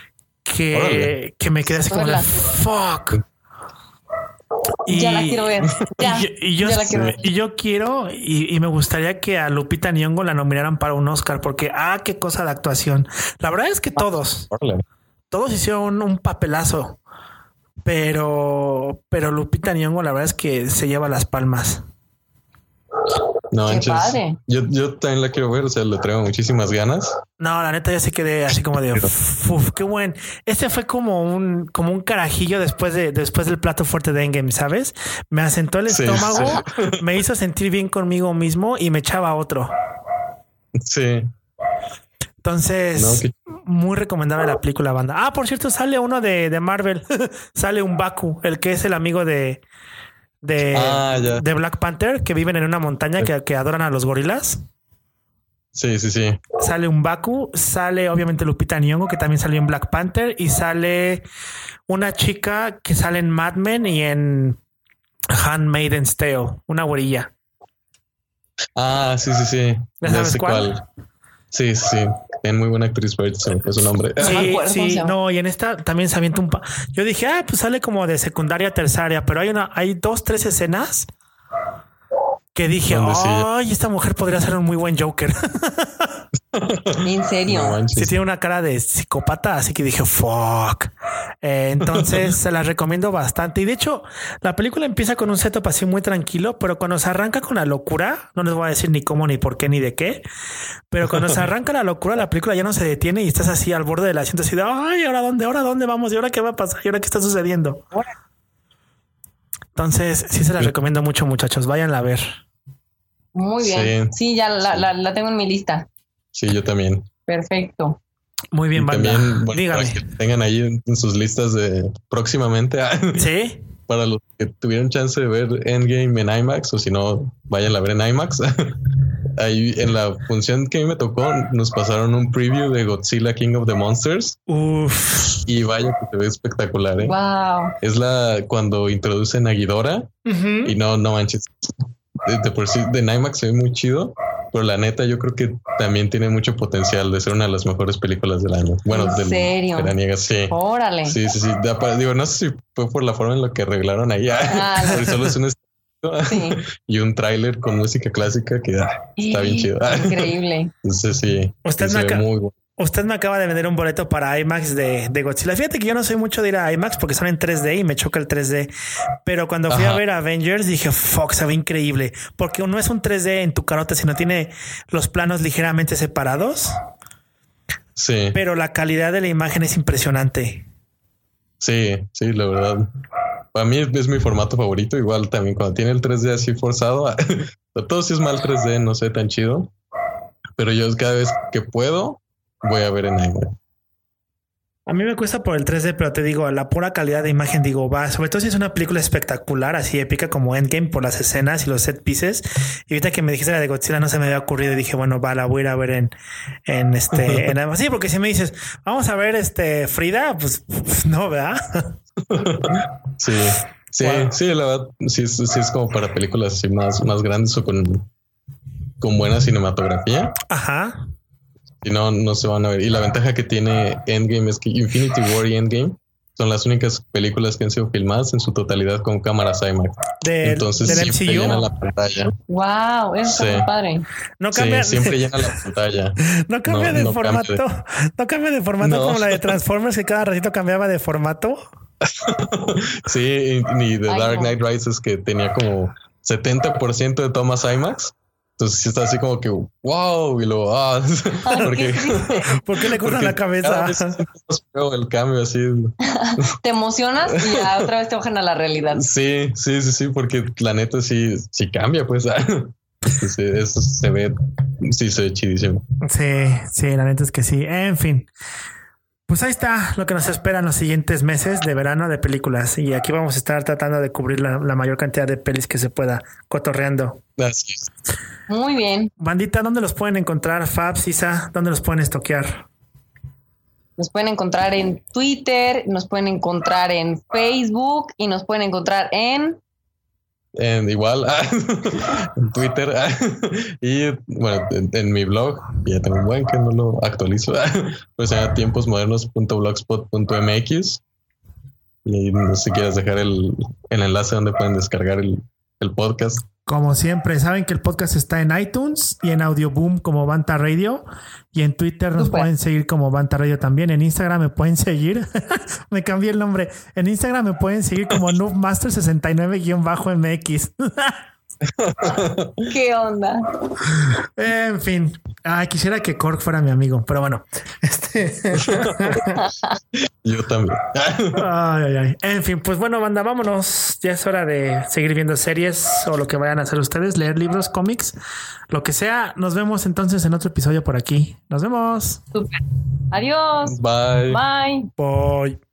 que, que me quedé así como de fuck. Y, ya la quiero ver. Ya, y, y yo, ya la quiero ver. Y yo quiero y, y me gustaría que a Lupita Nyong'o la nominaran para un Oscar porque ah, qué cosa de actuación. La verdad es que todos, todos hicieron un papelazo, pero, pero Lupita Nyong'o la verdad es que se lleva las palmas. No, Qué manches. padre. Yo, yo también la quiero ver, o sea, le traigo muchísimas ganas. No, la neta ya se quedé así como de uf, qué buen. Este fue como un, como un carajillo después de, después del plato fuerte de Endgame, ¿sabes? Me asentó el Sí, estómago, sí. me hizo sentir bien conmigo mismo y me echaba otro. Sí. Entonces, No, que- muy recomendable la película, banda. Ah, por cierto, sale uno de, de Marvel. Sale un Baku, el que es el amigo de, de, Ah, ya. de Black Panther, que viven en una montaña que, que adoran a los gorilas. Sí, sí, sí. Sale un Baku, sale obviamente Lupita Nyong'o, que también salió en Black Panther, y sale una chica que sale en Mad Men y en Handmaid's Tale, una güerilla. Ah, sí, sí, sí. ¿Ya Ya sabes sé cuál? cuál. Sí, sí. Es muy buena actriz, pero ahorita se me fue su nombre. No me Sí, acuerdo cómo se sí, llama. no, y en esta también se avienta un pa. Yo dije, ah, pues sale como de secundaria, terciaria, pero hay una, hay dos, tres escenas que dije, Donde sí. ay, esta mujer podría ser un muy buen Joker. En serio. No manches. Sí, tiene una cara de psicópata, así que dije, fuck. Eh, entonces se las recomiendo bastante. Y de hecho, la película empieza con un setup así muy tranquilo, pero cuando se arranca con la locura, no les voy a decir ni cómo, ni por qué, ni de qué, pero cuando se arranca la locura, la película ya no se detiene y estás así al borde del asiento, así de, ay, ¿ahora dónde? ¿Ahora dónde vamos? ¿Y ahora qué va a pasar? ¿Y ahora qué está sucediendo? Entonces, sí se las recomiendo mucho, muchachos. Váyanla a ver. Muy bien. Sí, Sí. ya la, la, la tengo en mi lista. Sí, yo también. Perfecto. Muy bien, Y banda. también, bueno, Dígame. para que tengan ahí en, en sus listas de próximamente, Sí. para los que tuvieron chance de ver Endgame en IMAX, o si no, vayan a ver en IMAX. Ahí en la función que a mí me tocó, nos pasaron un preview de Godzilla King of the Monsters Uf. y vaya que se ve espectacular, ¿eh? Wow. Es la cuando introducen a Ghidorah Ujú. y no, no manches. De, de por sí, de IMAX se ve muy chido, pero la neta yo creo que también tiene mucho potencial de ser una de las mejores películas del año. Bueno, ¿En del serio? veraniega, sí. Órale. Sí, sí, sí. Da para- digo, no sé si fue por la forma en la que arreglaron ahí. Ah, Porque solo es un Sí. y un tráiler con música clásica que ah, está bien chido. Increíble. Entonces sí, Usted sí me se ve acaba- muy bueno. Usted me acaba de vender un boleto para IMAX de, de Godzilla. Fíjate que yo no soy mucho de ir a IMAX porque son en tres D y me choca el tres D. Pero cuando fui Ajá. a ver Avengers dije, fuck, se ve increíble. Porque no es un tres D en tu carota, sino tiene los planos ligeramente separados. Sí, Pero la calidad de la imagen es impresionante. sí, sí, la verdad. Para mí es mi formato favorito. Igual también cuando tiene el tres D así forzado. Todo sí es mal tres D, no sé, tan chido. Pero yo cada vez que puedo voy a ver en IMAX. A mí me cuesta por el tres D, pero te digo, la pura calidad de imagen, digo, va, sobre todo si es una película espectacular, así épica como Endgame por las escenas y los set pieces. Y ahorita que me dijiste la de Godzilla no se me había ocurrido y dije, bueno, va, la voy a ir a ver en, en este, en, sí, porque si me dices, vamos a ver este Frida, pues no, ¿verdad? Sí, sí, Wow. sí, la verdad, sí es, sí es como para películas así más, más grandes o con, con buena cinematografía. Ajá. Si no, no se van a ver. Y la ventaja que tiene Endgame es que Infinity War y Endgame son las únicas películas que han sido filmadas en su totalidad con cámaras IMAX. Del, Entonces del siempre M C U. llena la pantalla. Wow, eso Sí. está muy padre. No Sí, cambia, siempre llena la pantalla. no cambia no- de no formato. cambia No cambia de formato No. como la de Transformers, que cada ratito cambiaba de formato. Sí, y- ni The Ay, Dark no. Knight Rises que tenía como setenta por ciento de tomas IMAX. Entonces sí está así como que wow, y luego ah, Ay, porque, qué triste. ¿Por qué le cortan porque la cada cabeza? vez se siente más feo el cambio así. Te emocionas y ya otra vez te bajan a la realidad. Sí, sí, sí, sí, porque la neta sí, sí cambia, pues. Sí, sí, eso se ve, sí se ve chidísimo. Sí, sí, la neta es que sí. En fin. Pues ahí está lo que nos espera en los siguientes meses de verano de películas. Y aquí vamos a estar tratando de cubrir la, la mayor cantidad de pelis que se pueda, cotorreando. Así es. Muy bien. Bandita, ¿dónde los pueden encontrar? Fab, Sisa, ¿dónde los pueden estoquear? Nos pueden encontrar en Twitter, nos pueden encontrar en Facebook y nos pueden encontrar en En, igual en Twitter y bueno, en, en mi blog, ya tengo un buen que no lo actualizo, pues se llama tiempos modernos punto blogspot punto m x y no sé si quieres dejar el, el enlace donde pueden descargar el, el podcast. Como siempre, saben que el podcast está en iTunes y en Audioboom como Banta Radio. Y en Twitter nos Super. pueden seguir como Banta Radio también. En Instagram me pueden seguir. Me cambié el nombre. En Instagram me pueden seguir como Noobmaster sesenta y nueve guión bajo M X. ¿Qué onda? En fin. Ay, quisiera que Korg fuera mi amigo, pero bueno. Este... Yo también. Ay, ay, ay. En fin, pues bueno, banda, vámonos. Ya es hora de seguir viendo series o lo que vayan a hacer ustedes, leer libros, cómics, lo que sea. Nos vemos entonces en otro episodio por aquí. Nos vemos. Super. Adiós. Bye. Bye. Bye.